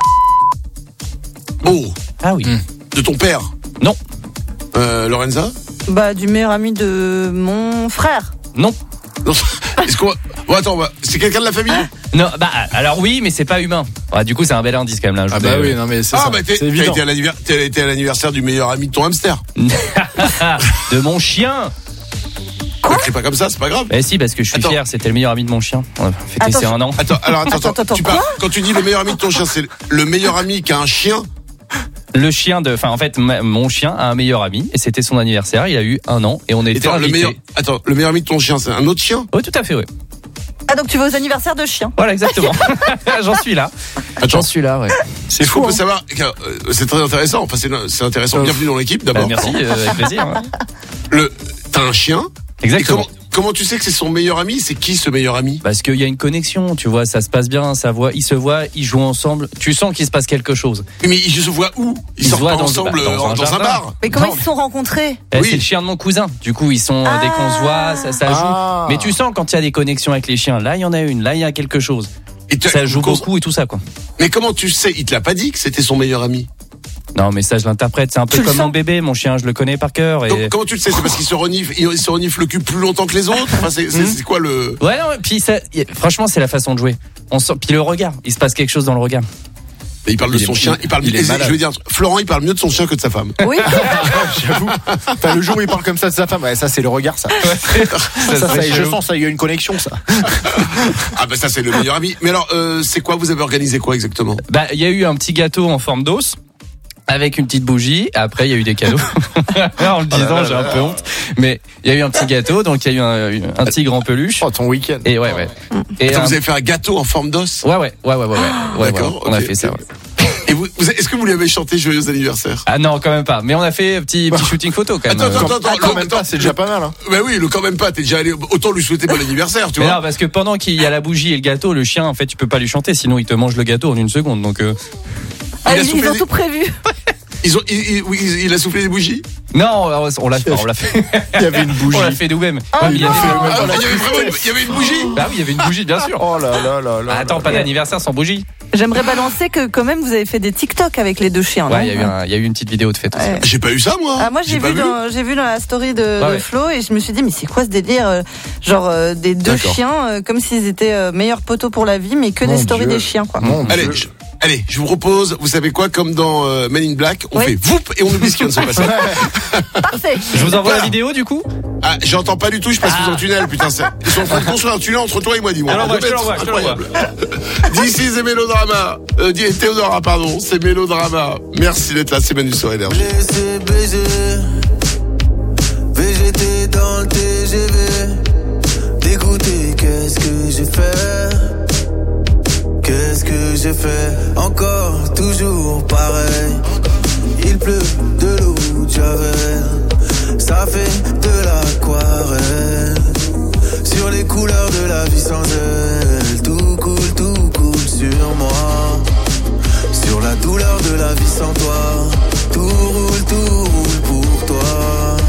Oh. Ah oui. Mmh. De ton père? Non. Euh, Lorenza? Bah, du meilleur ami de mon frère. Non. Non. Est-ce qu'on va... Bon, attends, c'est quelqu'un de la famille? Non, bah, alors oui, mais c'est pas humain. Ah, du coup, c'est un bel indice quand même, là. Ah, bah oui, non, mais c'est ah, ça. bah, t'es, c'est t'as été à l'anniversaire, t'as été à l'anniversaire du meilleur ami de ton hamster. De mon chien. Quoi? Ne crie pas comme ça, c'est pas grave. Eh si, parce que je suis attends. fier, c'était le meilleur ami de mon chien. On a fêté ses un an. Attends, alors attends, attends, attends, attends tu parles, quand tu dis le meilleur ami de ton chien, c'est le meilleur ami qui a un chien? Le chien de, enfin en fait, mon chien a un meilleur ami et c'était son anniversaire. Il a eu un an et on était invités. Le meilleur, attends, le meilleur ami de ton chien, c'est un autre chien? Oui, tout à fait, oui. Ah, donc tu vas aux anniversaires de chiens? Voilà, exactement. J'en suis là. Attends. J'en suis là, ouais. C'est fou. On peut hein. savoir, c'est très intéressant. Enfin, c'est, c'est intéressant. Bienvenue dans l'équipe, d'abord. Bah, merci, euh, avec plaisir. Ouais. Le, t'as un chien? Exactement. Comment, comment tu sais que c'est son meilleur ami? C'est qui ce meilleur ami? Parce qu'il y a une connexion, tu vois, ça se passe bien, ça voit, ils se voient, ils jouent ensemble. Tu sens qu'il se passe quelque chose. Mais ils se voient où? Ils, ils sortent pas ensemble dans, dans, un, dans un bar? Mais comment non. ils se sont rencontrés? eh, oui. C'est le chien de mon cousin. Du coup, ils sont ah. dès qu'on se voit, ça, ça joue. Ah. Mais tu sens quand il y a des connexions avec les chiens. Là, il y en a une. Là, il y a quelque chose. Et ça joue beaucoup et tout ça, quoi. Mais comment tu sais? Il te l'a pas dit que c'était son meilleur ami? Non, mais ça, je l'interprète. C'est un peu tu comme mon bébé, mon chien, je le connais par cœur. Et... Donc, comment tu le sais? C'est parce qu'il se renifle, il se renifle le cul plus longtemps que les autres? Enfin, c'est, c'est, c'est quoi le... Ouais, non, puis ça, franchement, c'est la façon de jouer. On sent, puis le regard, il se passe quelque chose dans le regard. Et il parle de il son est, chien, il parle il mieux, je veux dire, Florent, il parle mieux de son chien que de sa femme. Oui. J'avoue. Enfin, le jour où il parle comme ça de sa femme, ouais, ça, c'est le regard, ça. Ouais. ça, ça, ça je sens, ça, il y a une connexion, ça. Ah, bah, ça, c'est le meilleur ami. Mais alors, euh, c'est quoi, vous avez organisé quoi exactement? Bah, il y a eu un petit gâteau en forme d'os. Avec une petite bougie, après il y a eu des cadeaux. En le disant, j'ai un peu honte. Mais il y a eu un petit gâteau, donc il y a eu un, un tigre en peluche. Oh, ton week-end. Et ouais, ouais. Et Attends, un... vous avez fait un gâteau en forme d'os? Ouais, ouais, ouais, ouais, ouais. ouais. ouais D'accord. Ouais, on okay. a fait ça, ouais. Et vous, vous, est-ce que vous lui avez chanté joyeux anniversaire? Ah non, quand même pas. Mais on a fait un petit, petit shooting photo quand même. Attends, attends, attends, quand même pas, c'est déjà pas mal. Hein. Bah oui, le quand même pas. T'es déjà allé. Autant lui souhaiter bon anniversaire, tu mais vois. Non, parce que pendant qu'il y a la bougie et le gâteau, le chien, en fait, tu peux pas lui chanter, sinon il te mange le gâteau en une seconde. Donc. Euh... Ah, ils, ils ont tout prévu. Ils ont, il, il, il a soufflé des bougies? Non, on l'a fait, on l'a fait. Il y avait une bougie. On l'a fait nous-mêmes. Oh il, y avait, ah, il y avait vraiment une, il y avait une bougie? Bah oui, il y avait une bougie, bien sûr. Oh là là là là. Attends, là, pas là. d'anniversaire sans bougie. J'aimerais balancer que quand même vous avez fait des TikTok avec les deux chiens. Ouais, il y, y a eu une petite vidéo de fête aussi. Ouais. J'ai pas eu ça moi. Ah, moi j'ai, j'ai, vu dans, j'ai vu dans la story de, ouais, de ouais. Flo et je me suis dit mais c'est quoi ce délire euh, genre euh, des deux D'accord. chiens euh, comme s'ils étaient euh, meilleurs poteaux pour la vie mais que Mon des stories Dieu. Des chiens quoi. Mon Allez, je, allez, je vous propose, vous savez quoi, comme dans euh, Men in Black, on oui. fait voup et on oublie ce qui vient de se passer. Parfait. Je vous envoie voilà. la vidéo du coup. Ah, j'entends pas du tout, je passe ah. sous un tunnel, putain. C'est... Ils sont en train de construire un tunnel entre toi et moi, dis-moi. Alors, ouais, je te l'envoie, je te l'envoie. D'ici, c'est Mélodrama. Euh, Théodora, pardon, c'est Mélodrama. Merci d'être là, c'est Manu sur Énergie. Laissez baiser, V G T dans le T G V. Dégoûté, qu'est-ce que j'ai fait? Qu'est-ce que j'ai fait? Encore, toujours pareil. Il pleut de l'eau de Javel. Ça fait de l'aquarelle. Sur les couleurs de la vie sans elle. Tout coule, tout coule sur moi. Sur la douleur de la vie sans toi. Tout roule, tout roule pour toi.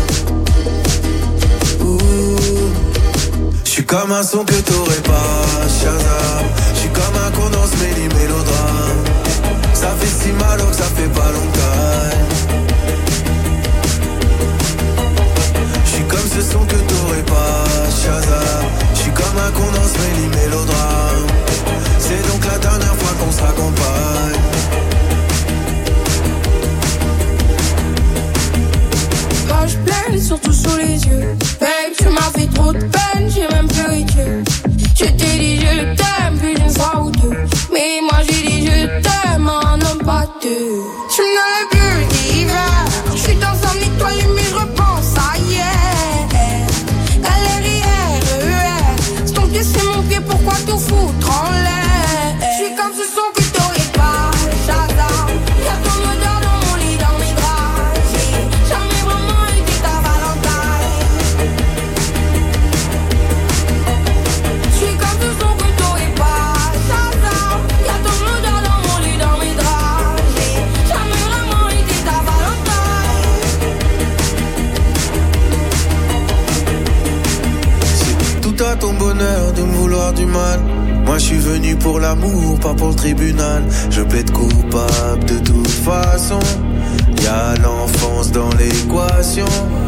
J'suis comme un son que t'aurais pas, Shazam. J'suis comme un condense méli mélodrame. Ça fait si mal que ça fait pas longtemps. J'suis comme ce son que t'aurais pas, Shazam. J'suis comme un condense méli mélodrame. C'est donc la dernière fois qu'on se raccompagne. Quand je pleure, surtout sous les yeux. Babe, tu m'as fait trop de peine, j'ai même pleuré Dieu. Je t'ai dit je t'aime plus d'une fois ou deux. Mais moi j'ai dit je t'aime, un homme pas deux. Tu me donnes le plus d'hiver. Je suis dans un étoile mais je repense à hier. Galère, R E R. C'est ton pied, c'est mon pied, pourquoi tout foutre en l'air? Je suis comme ce bonheur de me vouloir du mal. Moi je suis venu pour l'amour, pas pour le tribunal. Je plaide coupable de toute façon. Y'a l'enfance dans l'équation.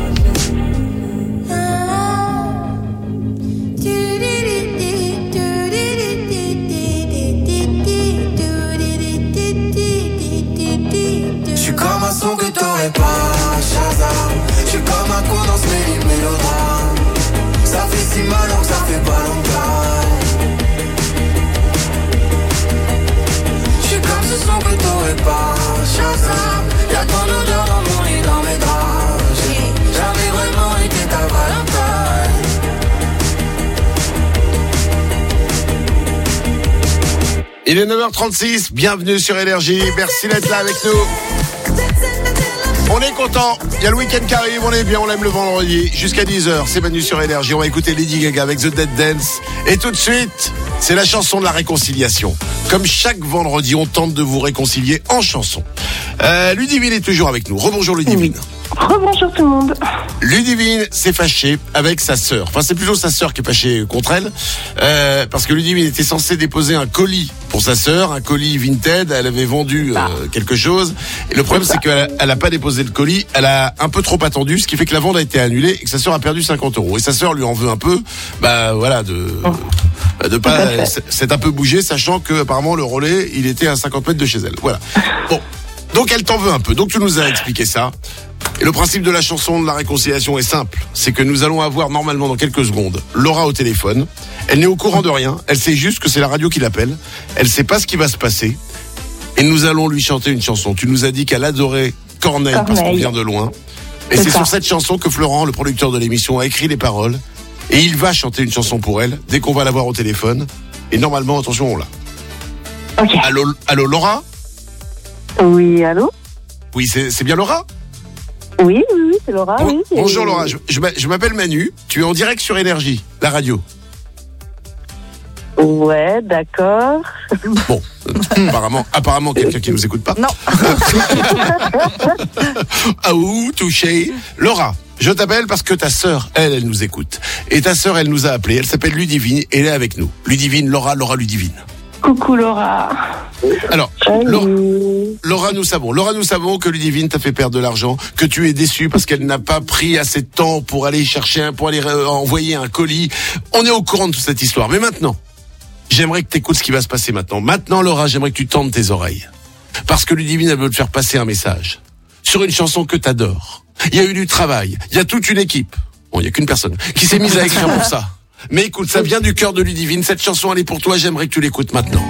J'suis comme un son que t'aurais pas, Shazam. J'suis comme un con dans ce méli- mélodrame. Ça fait si mal donc ça fait pas longtemps. J'suis comme ce son que t'aurais pas, Shazam. Y'a ton odeur dans mon lit, dans mes draps. J'ai jamais vraiment été ta Valentine. Il est neuf heures trente-six, bienvenue sur Énergie, merci d'être là avec nous. On est content, il y a le week-end qui arrive, on est bien, on aime le vendredi. Jusqu'à dix heures, c'est Manu sur Énergie, on va écouter Lady Gaga avec The Dead Dance. Et tout de suite, c'est la chanson de la réconciliation. Comme chaque vendredi, on tente de vous réconcilier en chanson. Euh, Ludivine est toujours avec nous, rebonjour Ludivine. Rebonjour tout le monde. Ludivine s'est fâchée avec sa sœur. Enfin, c'est plutôt sa sœur qui est fâchée contre elle. Euh, parce que Ludivine était censée déposer un colis pour sa sœur, un colis Vinted. Elle avait vendu euh, quelque chose. Et le problème, c'est qu'elle elle a pas déposé le colis. Elle a un peu trop attendu, ce qui fait que la vente a été annulée et que sa sœur a perdu cinquante euros. Et sa sœur lui en veut un peu. Bah, voilà, de, oh. de pas, c'est un peu bougé, sachant que apparemment le relais, il était à cinquante mètres de chez elle. Voilà. Bon. Donc elle t'en veut un peu. Donc tu nous as expliqué ça. Et le principe de la chanson de la réconciliation est simple. C'est que nous allons avoir normalement dans quelques secondes Laura au téléphone. Elle n'est au courant de rien. Elle sait juste que c'est la radio qui l'appelle. Elle sait pas ce qui va se passer. Et nous allons lui chanter une chanson. Tu nous as dit qu'elle adorait Corneille, Corneille. Parce qu'on vient de loin. Et c'est, c'est sur cette chanson que Florent, le producteur de l'émission, a écrit les paroles. Et il va chanter une chanson pour elle dès qu'on va l'avoir au téléphone. Et normalement, attention, on l'a. Ok. Allô, allô Laura ? Oui, allô ? Oui, c'est, c'est bien Laura ? Oui, oui, oui, c'est Laura. Bon, oui, c'est... Bonjour Laura, je, je, je m'appelle Manu, tu es en direct sur Énergie, la radio. Ouais, d'accord. Bon, apparemment, apparemment quelqu'un qui nous écoute pas. Non. Ah ouh, touché. Laura, je t'appelle parce que ta sœur, elle, elle nous écoute. Et ta sœur, elle nous a appelé, elle s'appelle Ludivine, et elle est avec nous. Ludivine, Laura, Laura, Ludivine. Coucou Laura. Alors, Laura, Laura, nous savons, Laura, nous savons que Ludivine t'a fait perdre de l'argent, que tu es déçue parce qu'elle n'a pas pris assez de temps pour aller chercher un, pour aller euh, envoyer un colis. On est au courant de toute cette histoire. Mais maintenant, j'aimerais que tu écoutes ce qui va se passer maintenant. Maintenant, Laura, j'aimerais que tu tendes tes oreilles. Parce que Ludivine, elle veut te faire passer un message. Sur une chanson que t'adores. Il y a eu du travail. Il y a toute une équipe. Bon, il y a qu'une personne qui s'est mise à écrire pour ça. Mais écoute, ça vient du cœur de Ludivine. Cette chanson, elle est pour toi. J'aimerais que tu l'écoutes maintenant.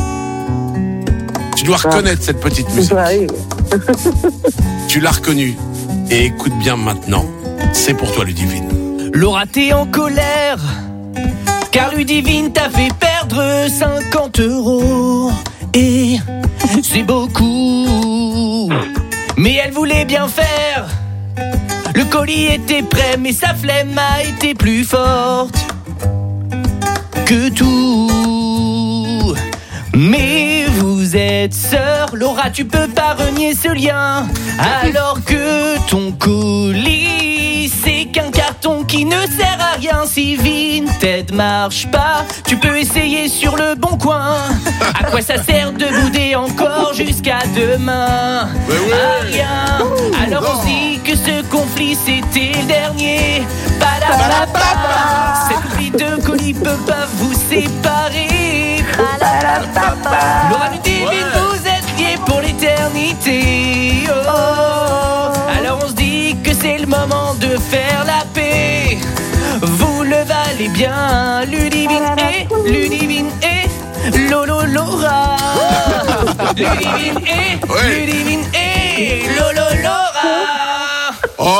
Tu dois reconnaître cette petite musique. Tu l'as reconnue. Et écoute bien maintenant. C'est pour toi, Ludivine. Laura, t'es en colère. Car Ludivine t'a fait perdre cinquante euros. Et c'est beaucoup. Mais elle voulait bien faire. Le colis était prêt, mais sa flemme a été plus forte que tout. Mais vous êtes sœurs, Laura, tu peux pas renier ce lien. Alors que ton colis, c'est qu'un carton qui ne sert à rien. Si Vinted marche pas, tu peux essayer sur le bon coin. À quoi ça sert de bouder encore jusqu'à demain? À rien. Alors on se dit que ce conflit c'était le dernier. Padapapa. Cet oubli de colis peut pas vous séparer. Laura, Ludivine, ouais. Vous êtes liés pour l'éternité. Oh. Alors on se dit que c'est le moment de faire la paix. Vous le valez bien, Ludivine et Ludivine et Lolo Laura. Ludivine et ouais. Ludivine et Lolo Laura. Oh,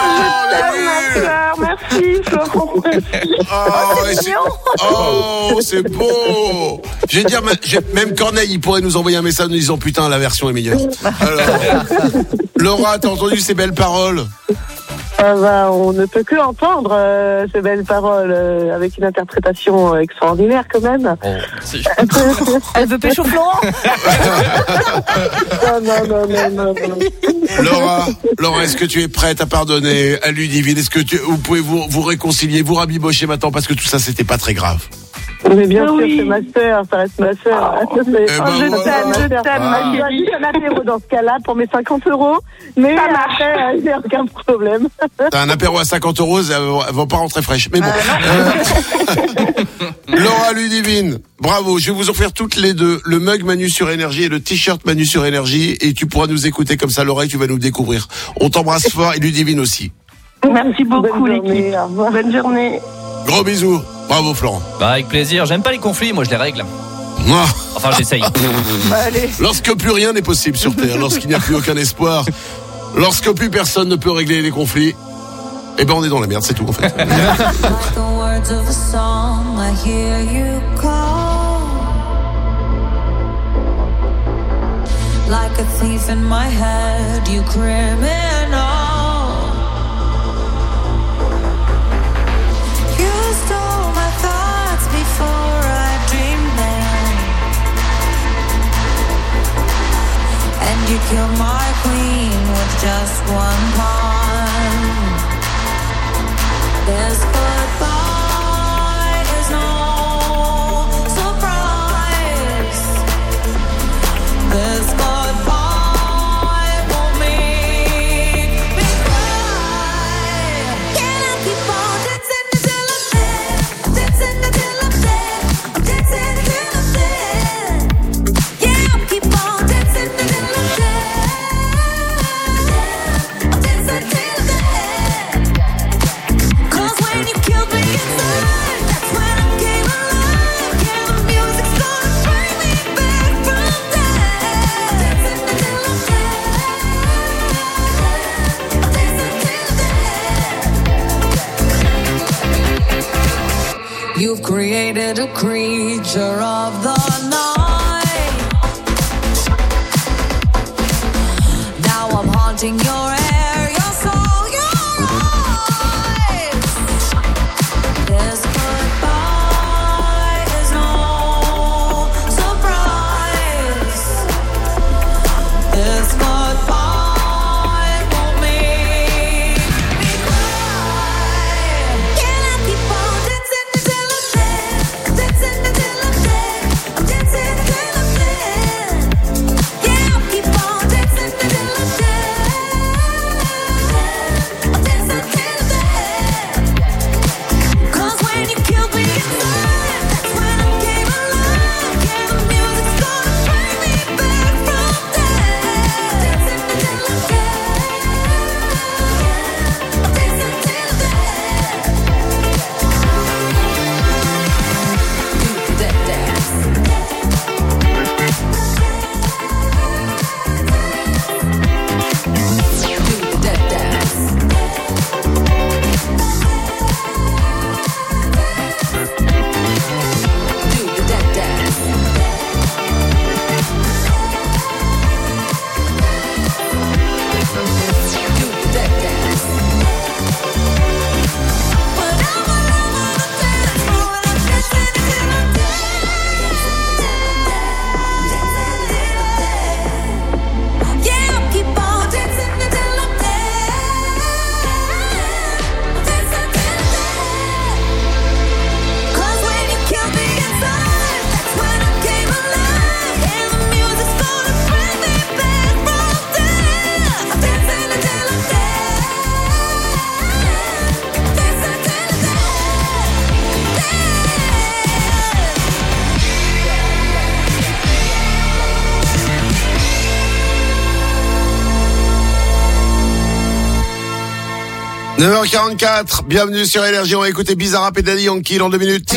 merci, oh, c'est, oh, c'est beau. Je vais dire, même Corneille, il pourrait nous envoyer un message en nous disant putain, la version est meilleure. Alors, Laura, t'as entendu ces belles paroles? Ah bah, on ne peut que entendre euh, ces belles paroles euh, avec une interprétation euh, extraordinaire quand même. Oh, si. Elle veut pécho Florent. non, non, non, non, non, non. Laura, Laura, est-ce que tu es prête à pardonner à Ludivine? Est-ce que tu, vous pouvez vous, vous réconcilier, vous rabibocher maintenant parce que tout ça c'était pas très grave? Mais bien Ah sûr, oui. c'est ma sœur, ça reste ma sœur. Eh Oh, ben je voilà. t'aime, je t'aime, Ah. ma chérie. Je un apéro dans ce cas-là pour mes cinquante euros, mais après, il n'y a aucun problème. T'as un apéro à cinquante euros, elle va- elle va pas rentrer fraîche. Mais bon. Euh, Laura, Ludivine, bravo. Je vais vous offrir toutes les deux le mug Manu sur Énergie et le t-shirt Manu sur Énergie et tu pourras nous écouter comme ça, Laura, et tu vas nous découvrir. On t'embrasse fort et Ludivine aussi. Merci beaucoup, Bonne l'équipe. journée, au revoir. Bonne journée. Gros bisous. Bravo, Florent. Bah, avec plaisir. J'aime pas les conflits, moi je les règle. Ah. Enfin, j'essaye. Allez. Lorsque plus rien n'est possible sur Terre, lorsqu'il n'y a plus aucun espoir, lorsque plus personne ne peut régler les conflits, eh ben on est dans la merde, c'est tout en fait. Like the words of a song, I hear you call. Like a thief in my head, you criminal. You stole my thoughts before I dreamed them, and you killed my queen with just one pawn. This goodbye is no surprise. This goodbye won't make me cry. Can I keep on dancing until I'm dead? Dancing until I'm dead. I'm dancing until I'm dead. Yeah, I'll keep on dancing until I'm dead. I'm dancing till I'm dead. Cause when you killed me inside, that's when I came alive. Yeah, the music's gonna bring me back from death. Dancing until I'm dead. I'm dancing till I'm dead. You've created a creature of the night. Now I'm haunting your air, your soul, your eyes. This goodbye is no surprise. This goodbye won't make me cry. Can I keep on dancing until I'm dead? Dancing until I'm dead. I'm dancing until I'm dead. Yeah, I'll keep on dancing until I'm dead. I'm dancing till I'm dead. Cause when you killed me inside, that's when I came alive. Yeah, the music's gonna bring me back from death. Dancing until I'm dead. I'm dancing till I'm dead. Do that dance. Do that dance. Do that dance. Do that dance. But I'm all over the dance floor and I'm dancing until I'm dead. Yeah, I'll keep on dancing until I'm dead. Dancing till I'm dead. Cause when you killed me inside, that's when I came alive. Yeah, the music's gonna bring me back from death. I'm dancing until I'm dead. Dancing till I'm dead. neuf heures quarante-quatre, bienvenue sur Énergie, on va écouter Bizarrap et Daddy Yankee dans deux minutes.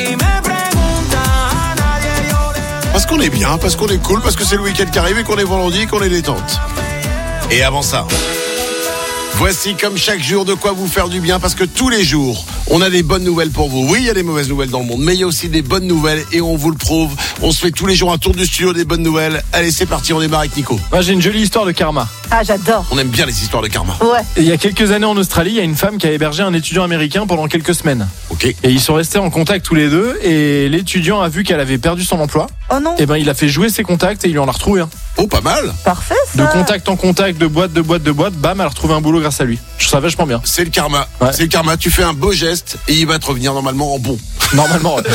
Parce qu'on est bien, parce qu'on est cool, parce que c'est le week-end qui arrive et qu'on est vendredi et qu'on est détente. Et avant ça, Voici comme chaque jour de quoi vous faire du bien parce que tous les jours, on a des bonnes nouvelles pour vous. Oui, il y a des mauvaises nouvelles dans le monde, mais il y a aussi des bonnes nouvelles et on vous le prouve. On se fait tous les jours un tour du studio des bonnes nouvelles. Allez, c'est parti, on démarre avec Nico. Moi, j'ai une jolie histoire de karma. Ah, j'adore. On aime bien les histoires de karma. Ouais. Et il y a quelques années en Australie, il y a une femme qui a hébergé un étudiant américain pendant quelques semaines. Ok. Et ils sont restés en contact tous les deux et l'étudiant a vu qu'elle avait perdu son emploi. Oh non. Et ben il a fait jouer ses contacts et il lui en a retrouvé un. Oh, pas mal. Parfait, De ça. contact en contact, de boîte, de boîte, de boîte, bam, elle a retrouvé un boulot grâce à lui. Je trouve ça vachement bien. C'est le karma. Ouais. C'est le karma. Tu fais un beau geste et il va te revenir normalement en bon. Normalement. ouais.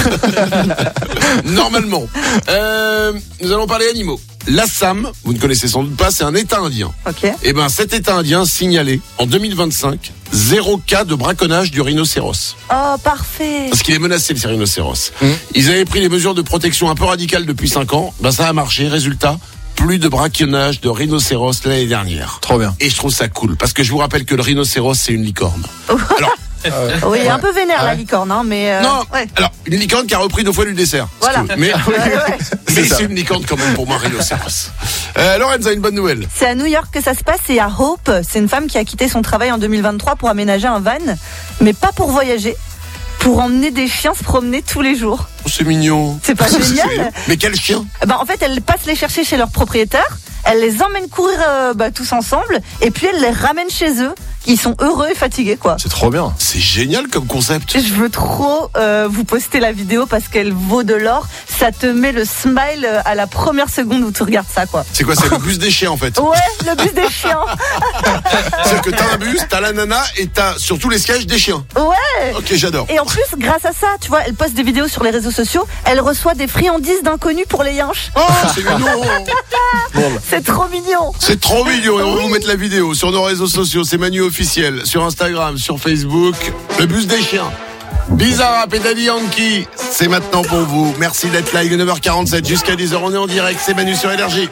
Normalement. Euh, nous allons parler animaux. L'Assam, vous ne connaissez sans doute pas, c'est un État indien. Ok. Et ben, cet État indien signalé en deux mille vingt-cinq zéro cas de braconnage du rhinocéros. Oh, parfait. Parce qu'il est menacé, le rhinocéros. Mmh. Ils avaient pris des mesures de protection un peu radicales depuis cinq ans. Ben, ça a marché. Résultat, plus de braconnage de rhinocéros l'année dernière. Trop bien. Et je trouve ça cool. Parce que je vous rappelle que le rhinocéros, c'est une licorne. Alors. Euh, oui, ouais. Un peu vénère, ah ouais. La licorne, hein, mais. Euh, non, ouais. Alors, une licorne qui a repris deux fois du dessert. Voilà. Mais, ouais, ouais. mais c'est une licorne quand même pour moi, rhinocéros. Euh, Lorenz a une bonne nouvelle. C'est à New York que ça se passe et à Hope, c'est une femme qui a quitté son travail en deux mille vingt-trois pour aménager un van, mais pas pour voyager, pour emmener des chiens se promener tous les jours. Oh, c'est mignon. C'est pas génial. Mais quel chien? Bah, en fait, elle passe les chercher chez leur propriétaire, elle les emmène courir euh, bah, tous ensemble, et puis elle les ramène chez eux. Ils sont heureux et fatigués, quoi. C'est trop bien. C'est génial comme concept. Je veux trop euh, vous poster la vidéo parce qu'elle vaut de l'or. Ça te met le smile à la première seconde où tu regardes ça, quoi. C'est quoi? C'est le bus des chiens, en fait. Ouais, le bus des chiens. C'est-à-dire que t'as un bus, t'as la nana et t'as sur tous les sièges des chiens. Ouais. Ok, j'adore. Et en plus, grâce à ça, tu vois, elle poste des vidéos sur les réseaux sociaux. Elle reçoit des friandises d'inconnus pour les yinches. Oh, c'est mignon. Bon. C'est trop mignon. C'est trop mignon. Et on va vous mettre la vidéo sur nos réseaux sociaux. C'est Manu officiel. Sur Instagram, sur Facebook. Le bus des chiens. Bizarrap et Daddy Yankee, c'est maintenant pour vous. Merci d'être là. Il est neuf heures quarante-sept jusqu'à dix heures. On est en direct. C'est Manu sur Énergie.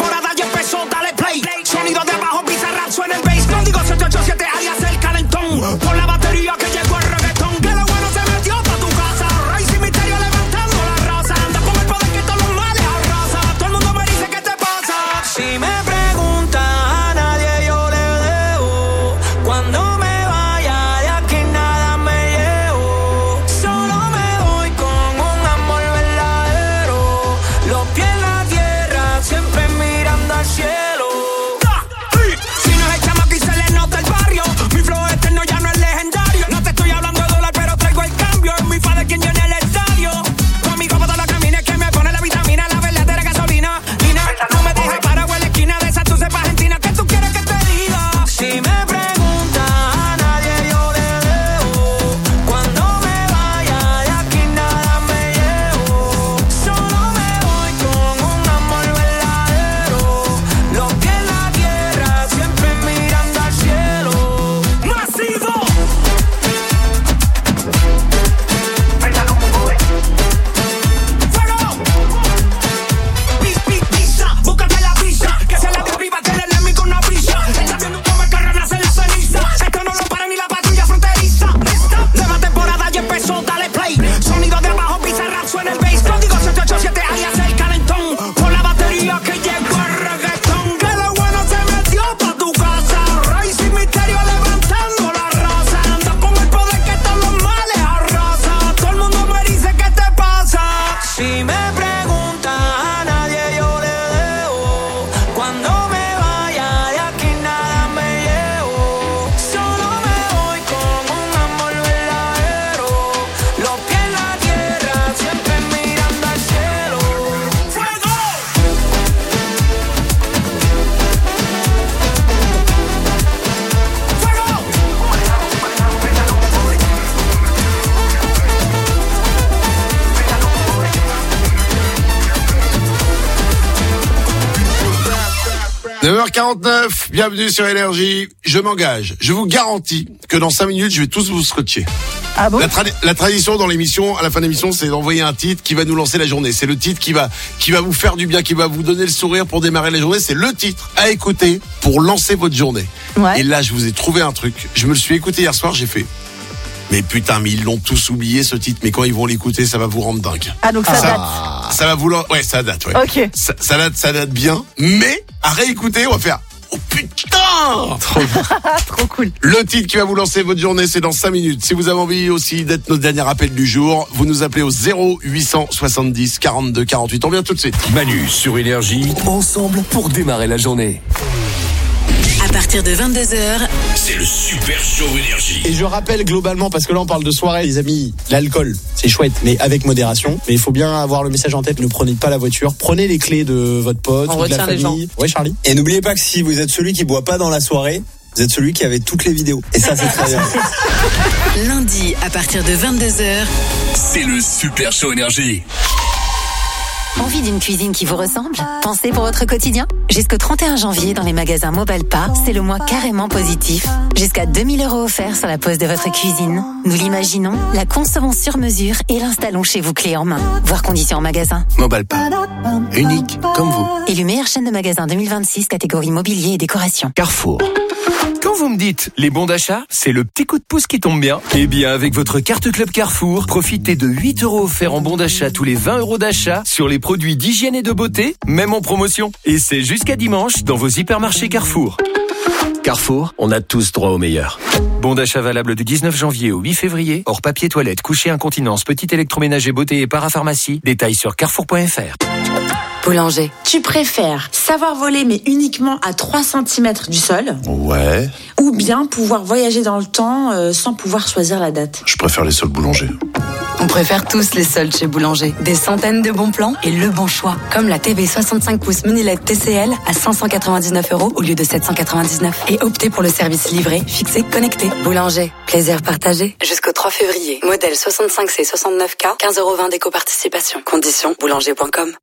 neuf heures quarante-neuf, bienvenue sur Énergie. Je m'engage, je vous garantis que dans cinq minutes, je vais tous vous scotcher. Ah bon? La, tradi- la tradition dans l'émission, à la fin de l'émission, c'est d'envoyer un titre qui va nous lancer la journée. C'est le titre qui va, qui va vous faire du bien, qui va vous donner le sourire pour démarrer la journée. C'est le titre à écouter pour lancer votre journée. Ouais. Et là, je vous ai trouvé un truc. Je me le suis écouté hier soir, j'ai fait... Mais putain, mais ils l'ont tous oublié ce titre. Mais quand ils vont l'écouter, ça va vous rendre dingue. Ah, donc ça, ça date. Ça va vous... Ouais, ça date, ouais. Ok. Ça, ça date, ça date bien. Mais, à réécouter, on va faire... Oh putain! Trop, Trop cool. Le titre qui va vous lancer votre journée, c'est dans cinq minutes. Si vous avez envie aussi d'être notre dernier appel du jour, vous nous appelez au zéro huit cent soixante-dix quarante-deux quarante-huit. On vient tout de suite. Manu sur Énergie, ensemble pour démarrer la journée. À partir de vingt-deux heures, c'est le Super Show Énergie. Et je rappelle globalement, parce que là on parle de soirée, les amis, l'alcool, c'est chouette, mais avec modération. Mais il faut bien avoir le message en tête, ne prenez pas la voiture, prenez les clés de votre pote On ou de la retient les famille. Ouais, Charlie. Et n'oubliez pas que si vous êtes celui qui boit pas dans la soirée, vous êtes celui qui avait toutes les vidéos. Et ça, c'est très bien. lundi à partir de vingt-deux heures, c'est le Super Show Énergie. Envie d'une cuisine qui vous ressemble? Pensez pour votre quotidien? Jusqu'au trente et un janvier, dans les magasins Mobalpa, c'est le mois carrément positif. Jusqu'à deux mille euros offerts sur la pose de votre cuisine. Nous l'imaginons, la concevons sur mesure et l'installons chez vous clé en main. Voir conditions en magasin. Mobalpa, unique comme vous. Élu meilleure chaîne de magasins deux mille vingt-six, catégorie mobilier et décoration. Carrefour. Quand vous me dites les bons d'achat, c'est le petit coup de pouce qui tombe bien. Eh bien, avec votre carte Club Carrefour, profitez de huit euros offerts en bons d'achat tous les vingt euros d'achat sur les produits d'hygiène et de beauté, même en promotion. Et c'est jusqu'à dimanche dans vos hypermarchés Carrefour. Carrefour, on a tous droit au meilleur. Bon d'achat valable du dix-neuf janvier au huit février, hors papier toilette, coucher incontinence, petit électroménager beauté et parapharmacie. Détails sur carrefour point f r. Boulanger. Tu préfères savoir voler mais uniquement à trois centimètres du sol, Ouais. ou bien pouvoir voyager dans le temps euh, sans pouvoir choisir la date? Je préfère les soldes boulangers. On préfère tous les soldes chez Boulanger. Des centaines de bons plans et le bon choix. Comme la T V soixante-cinq pouces mini L E D T C L à cinq cent quatre-vingt-dix-neuf euros au lieu de sept cent quatre-vingt-dix-neuf. Et optez pour le service livré, fixé, connecté. Boulanger. Plaisir partagé. Jusqu'au trois février. Modèle soixante-cinq C soixante-neuf K, quinze euros vingt d'éco-participation. Conditions boulanger point com.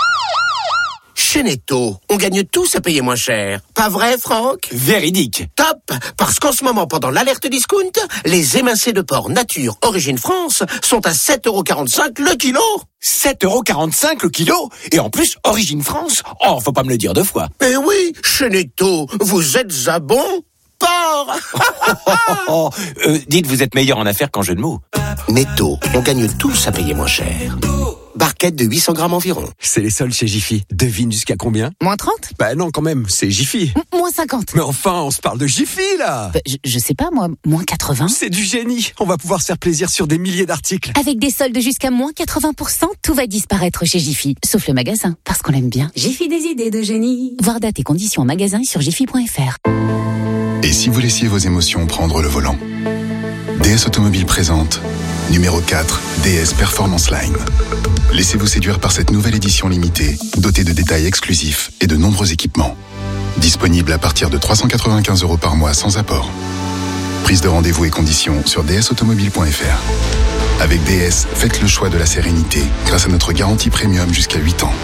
Chez Netto, on gagne tous à payer moins cher. Pas vrai, Franck? Véridique. Top! Parce qu'en ce moment, pendant l'alerte discount, les émincés de porc nature origine France sont à sept euros quarante-cinq le kilo. sept euros quarante-cinq le kilo? Et en plus, Origine France? Oh, faut pas me le dire deux fois. Mais oui, chez Netto, vous êtes un bon porc. oh, oh, oh. Euh, dites, vous êtes meilleur en affaires qu'en jeu de mots. Netto, on gagne tous à payer moins cher. Barquette de huit cents grammes environ. C'est les soldes chez Jiffy. Devine jusqu'à combien? Moins trente? Bah non, quand même, c'est Jiffy. M- Moins cinquante. Mais enfin, on se parle de Jiffy, là. Bah, je, je sais pas, moi, moins quatre-vingts. C'est du génie. On va pouvoir se faire plaisir sur des milliers d'articles. Avec des soldes jusqu'à moins quatre-vingts pour cent, tout va disparaître chez Jiffy. Sauf le magasin, parce qu'on l'aime bien. Jiffy, des idées de génie. Voir date et conditions en magasin sur jiffy point f r. Et si vous laissiez vos émotions prendre le volant? D S Automobile présente numéro quatre, D S Performance Line. Laissez-vous séduire par cette nouvelle édition limitée, dotée de détails exclusifs et de nombreux équipements. Disponible à partir de trois cent quatre-vingt-quinze euros par mois sans apport. Prise de rendez-vous et conditions sur d s automobile point f r. Avec D S, faites le choix de la sérénité grâce à notre garantie premium jusqu'à huit ans.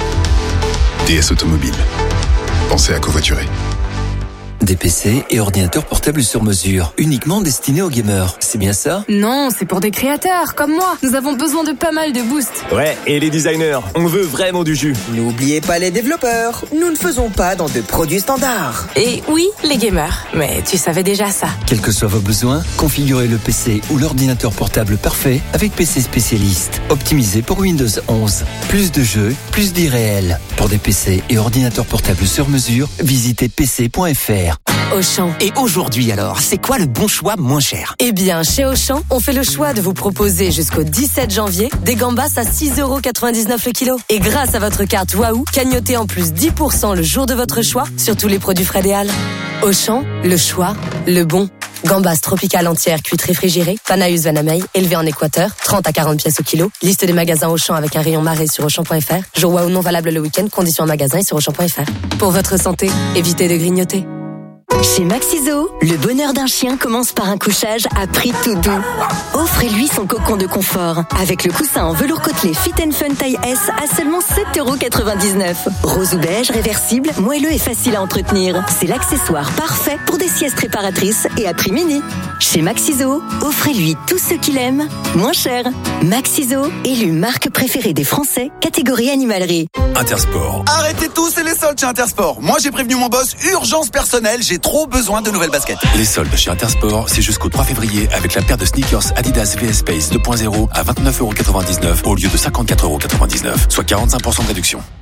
D S Automobile. Pensez à covoiturer. Des P C et ordinateurs portables sur mesure, uniquement destinés aux gamers. C'est bien ça? Non, c'est pour des créateurs comme moi. Nous avons besoin de pas mal de boost. Ouais, et les designers, on veut vraiment du jus. N'oubliez pas les développeurs. Nous ne faisons pas dans de produits standards. Et oui, les gamers. Mais tu savais déjà ça. Quels que soient vos besoins, configurez le P C ou l'ordinateur portable parfait avec P C Spécialiste, optimisé pour Windows onze. Plus de jeux, plus d'irréel. Pour des P C et ordinateurs portables sur mesure, visitez p c point f r. Auchan. Et aujourd'hui alors, c'est quoi le bon choix moins cher? Eh bien, chez Auchan, on fait le choix de vous proposer jusqu'au dix-sept janvier des gambas à six euros quatre-vingt-dix-neuf le kilo. Et grâce à votre carte Waouh, cagnotez en plus dix pour cent le jour de votre choix sur tous les produits Frais des Halles. Auchan, le choix, le bon. Gambas tropicales entières cuites réfrigérées, Panaeus Vanamei, élevées en Équateur, trente à quarante pièces au kilo. Liste des magasins Auchan avec un rayon marée sur auchan point f r. Jour Waouh non valable le week-end, conditions en magasin et sur auchan point f r. Pour votre santé, évitez de grignoter. Chez Maxiso, le bonheur d'un chien commence par un couchage à prix tout doux. Offrez-lui son cocon de confort avec le coussin en velours côtelé Fit and Fun taille S à seulement sept euros quatre-vingt-dix-neuf. Rose ou beige, réversible, moelleux et facile à entretenir. C'est l'accessoire parfait pour des siestes réparatrices et à prix mini. Chez Maxiso, offrez-lui tout ce qu'il aime, moins cher. Maxiso, élu marque préférée des Français, catégorie animalerie. Intersport. Arrêtez tous, c'est les soldes chez Intersport. Moi, j'ai prévenu mon boss, urgence personnelle, j'ai trop besoin de nouvelles baskets. Les soldes chez Intersport, c'est jusqu'au trois février avec la paire de sneakers Adidas V S Space deux point zéro à vingt-neuf euros quatre-vingt-dix-neuf au lieu de cinquante-quatre euros quatre-vingt-dix-neuf, soit quarante-cinq pour cent de réduction.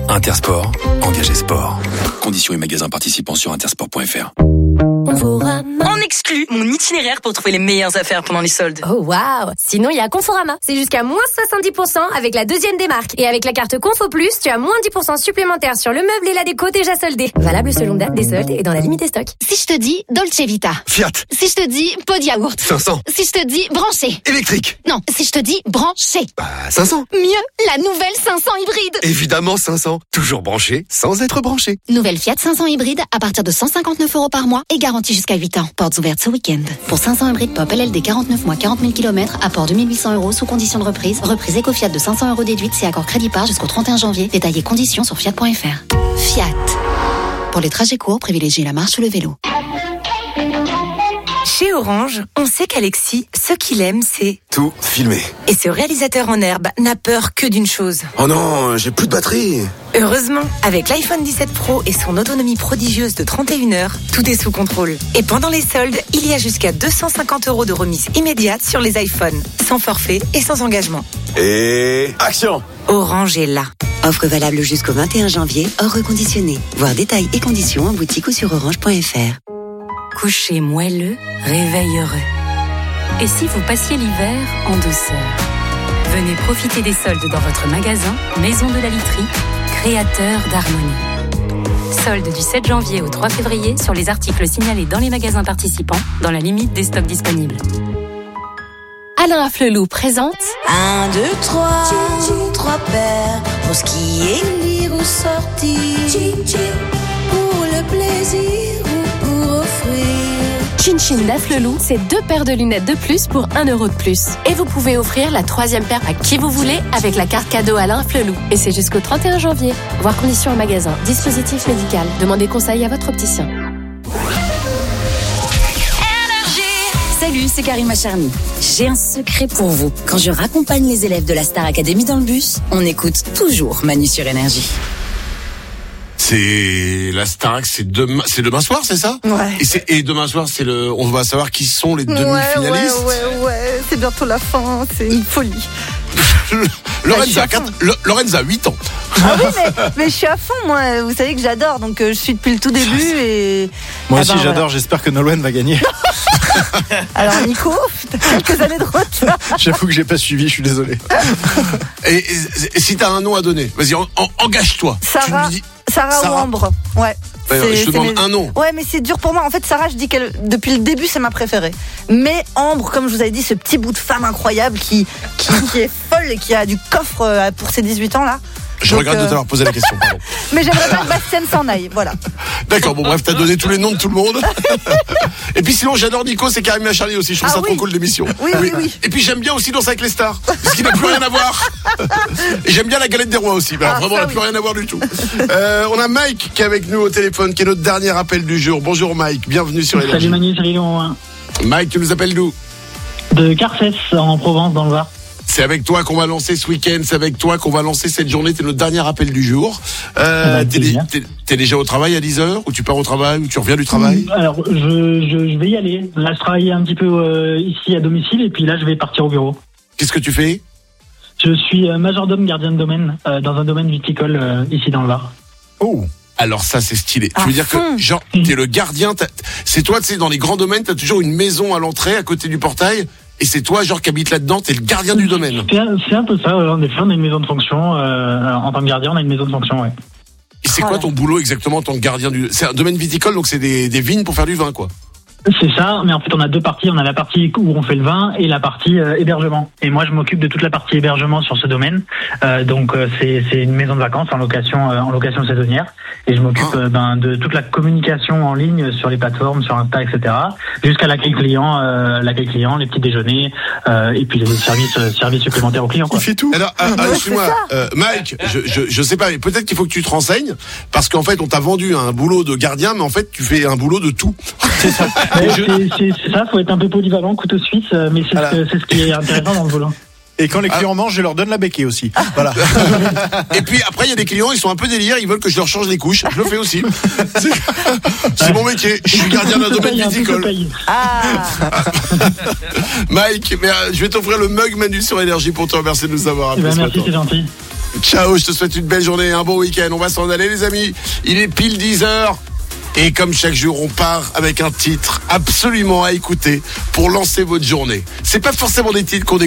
Intersport, engagé sport. Conditions et magasins participants sur intersport point f r. On exclut mon itinéraire pour trouver les meilleures affaires pendant les soldes. Oh waouh! Sinon, il y a Conforama. C'est jusqu'à moins soixante-dix pour cent avec la deuxième démarque. Et avec la carte Confo Plus, tu as moins dix pour cent supplémentaires sur le meuble et la déco déjà soldés. Valable selon date des soldes et dans la limite des stocks. Si je te dis Dolce Vita. Fiat. Si je te dis pot de yaourt. cinq cents. Si je te dis branché. Électrique. Non, si je te dis branché. Bah, cinq cents. Mieux, la nouvelle cinq cents hybride. Évidemment cinq cents. Toujours branché, sans être branché. Nouvelle Fiat cinq cents hybride à partir de cent cinquante-neuf euros par mois et garantie jusqu'à huit ans. Portes ouvertes ce week-end. Pour cinq cents hybrides pop L L D quarante-neuf mois, quarante mille kilomètres, apport deux mille huit cents euros sous condition de reprise. Reprise Eco-Fiat de cinq cents euros déduite, c'est accord crédit par jusqu'au trente et un janvier. Détaillés conditions sur fiat point f r. Fiat. Pour les trajets courts, privilégiez la marche ou le vélo. Chez Orange, on sait qu'Alexis, ce qu'il aime, c'est... Tout filmé. Et ce réalisateur en herbe n'a peur que d'une chose. Oh non, j'ai plus de batterie. Heureusement, avec l'iPhone dix-sept Pro et son autonomie prodigieuse de trente et une heures, tout est sous contrôle. Et pendant les soldes, il y a jusqu'à deux cent cinquante euros de remise immédiate sur les iPhones, sans forfait et sans engagement. Et... action! Orange est là. Offre valable jusqu'au vingt et un janvier, hors reconditionné. Voir détails et conditions en boutique ou sur orange point f r. Coucher moelleux, réveil heureux. Et si vous passiez l'hiver en douceur? Venez profiter des soldes dans votre magasin Maison de la Literie, créateur d'harmonie. Soldes du sept janvier au trois février sur les articles signalés dans les magasins participants, dans la limite des stocks disponibles. Alain Afflelou présente Un, deux, trois, trois paires pour skier, lire ou sortir, pour le plaisir ou pour offrir. Chin Chin d'Afflelou, c'est deux paires de lunettes de plus pour un euro de plus. Et vous pouvez offrir la troisième paire à qui vous voulez avec la carte cadeau Alain Afflelou. Et c'est jusqu'au trente et un janvier. Voir conditions en magasin. Dispositif médical. Demandez conseil à votre opticien. Salut, c'est Karima Charny. J'ai un secret pour vous. Quand je raccompagne les élèves de la Star Academy dans le bus, on écoute toujours Manu sur Énergie. C'est la Starac, c'est demain, c'est demain soir, c'est ça? Ouais. Et, c'est, et demain soir, c'est le, on va savoir qui sont les demi-finalistes. Ouais, ouais, ouais, ouais. C'est bientôt la fin, c'est une folie. Lorenza, a quatre, Lorenza a huit ans. Ah oui, mais, mais je suis à fond, moi. Vous savez que j'adore, donc euh, je suis depuis le tout début. Et... Moi ah aussi, ben, j'adore. voilà. J'espère que Nolwenn va gagner. Alors, Nico, t'as quelques années de retard. J'avoue que j'ai pas suivi, je suis désolé. Et, et, et si t'as un nom à donner, vas-y, en, en, engage-toi. Sarah, dis... Sarah, Sarah ou Ambre. Ouais. Ouais, je te demande mes... un nom. Ouais, mais c'est dur pour moi. En fait, Sarah, je dis qu'elle, depuis le début, c'est ma préférée. Mais Ambre, comme je vous avais dit, ce petit bout de femme incroyable qui, qui, qui est folle et qui a du coffre pour ses dix-huit ans là. Je Donc, regrette euh... de t'avoir posé la question, pardon. Mais j'aimerais pas que Bastien s'en aille, voilà. D'accord, bon bref, t'as donné tous les noms de tout le monde. Et puis sinon, j'adore Nico, c'est Karima Charny aussi, je trouve ah, ça oui. trop cool l'émission. Oui, oui, oui. Et puis j'aime bien aussi Danser avec les stars, parce qu'il n'a plus rien à voir. Et j'aime bien la galette des rois aussi, alors ah, vraiment, il n'a oui. plus rien à voir du tout. Euh, on a Mike qui est avec nous au téléphone, qui est notre dernier appel du jour. Bonjour Mike, bienvenue sur Énergie. Salut Manu, salut Laurent. Mike, tu nous appelles d'où? De Carcès, en Provence, dans le Var. C'est avec toi qu'on va lancer ce week-end, c'est avec toi qu'on va lancer cette journée, t'es notre dernier appel du jour. Euh, t'es, t'es, t'es déjà au travail à dix heures, ou tu pars au travail, ou tu reviens du travail? Alors, je, je, je vais y aller. Là, je travaille un petit peu euh, ici à domicile, et puis là, je vais partir au bureau. Qu'est-ce que tu fais? Je suis euh, majordome gardien de domaine, euh, dans un domaine viticole, euh, ici dans le Var. Oh! Alors ça, c'est stylé. Ah, tu veux dire que, genre, t'es le gardien, c'est toi, tu sais, dans les grands domaines, t'as toujours une maison à l'entrée, à côté du portail. Et c'est toi, genre, qui habite là-dedans, t'es le gardien du domaine. C'est un, c'est un peu ça, en effet, on a une maison de fonction, euh, en tant que gardien, on a une maison de fonction, ouais. Et c'est quoi ton boulot exactement en tant que gardien du... C'est un domaine viticole, donc c'est des, des vignes pour faire du vin, quoi. C'est ça, mais en fait on a deux parties, on a la partie où on fait le vin et la partie euh, hébergement. Et moi je m'occupe de toute la partie hébergement sur ce domaine. Euh, donc euh, c'est, c'est une maison de vacances en location euh, en location saisonnière. Et je m'occupe euh, ben, de toute la communication en ligne sur les plateformes, sur Insta, et cetera. Jusqu'à l'accueil client, euh, l'accueil client, les petits déjeuners euh, et puis les services euh, services supplémentaires aux clients, quoi. Il fait tout. Alors, euh, euh, excuse-moi, euh, Mike, je, je je sais pas, mais peut-être qu'il faut que tu te renseignes parce qu'en fait on t'a vendu un boulot de gardien, mais en fait tu fais un boulot de tout. C'est ça. Ouais, je... c'est, c'est, c'est ça, faut être un peu polyvalent, couteau suisse, mais c'est, voilà. ce, c'est ce qui est intéressant dans le volant. Et quand les clients ah. mangent, je leur donne la béquille aussi. Voilà. Et puis après, il y a des clients, ils sont un peu délire, ils veulent que je leur change les couches. Je le fais aussi. C'est, c'est mon métier. Je suis gardien d'un domaine viticole. Ah. Mike, mais, euh, je vais t'offrir le mug Manu sur Énergie pour te remercier de nous avoir appelé. Eh ben, ce merci, matin. c'est gentil. Ciao, je te souhaite une belle journée, un bon week-end. On va s'en aller, les amis. Il est pile dix heures. Et comme chaque jour, on part avec un titre absolument à écouter pour lancer votre journée. C'est pas forcément des titres qu'on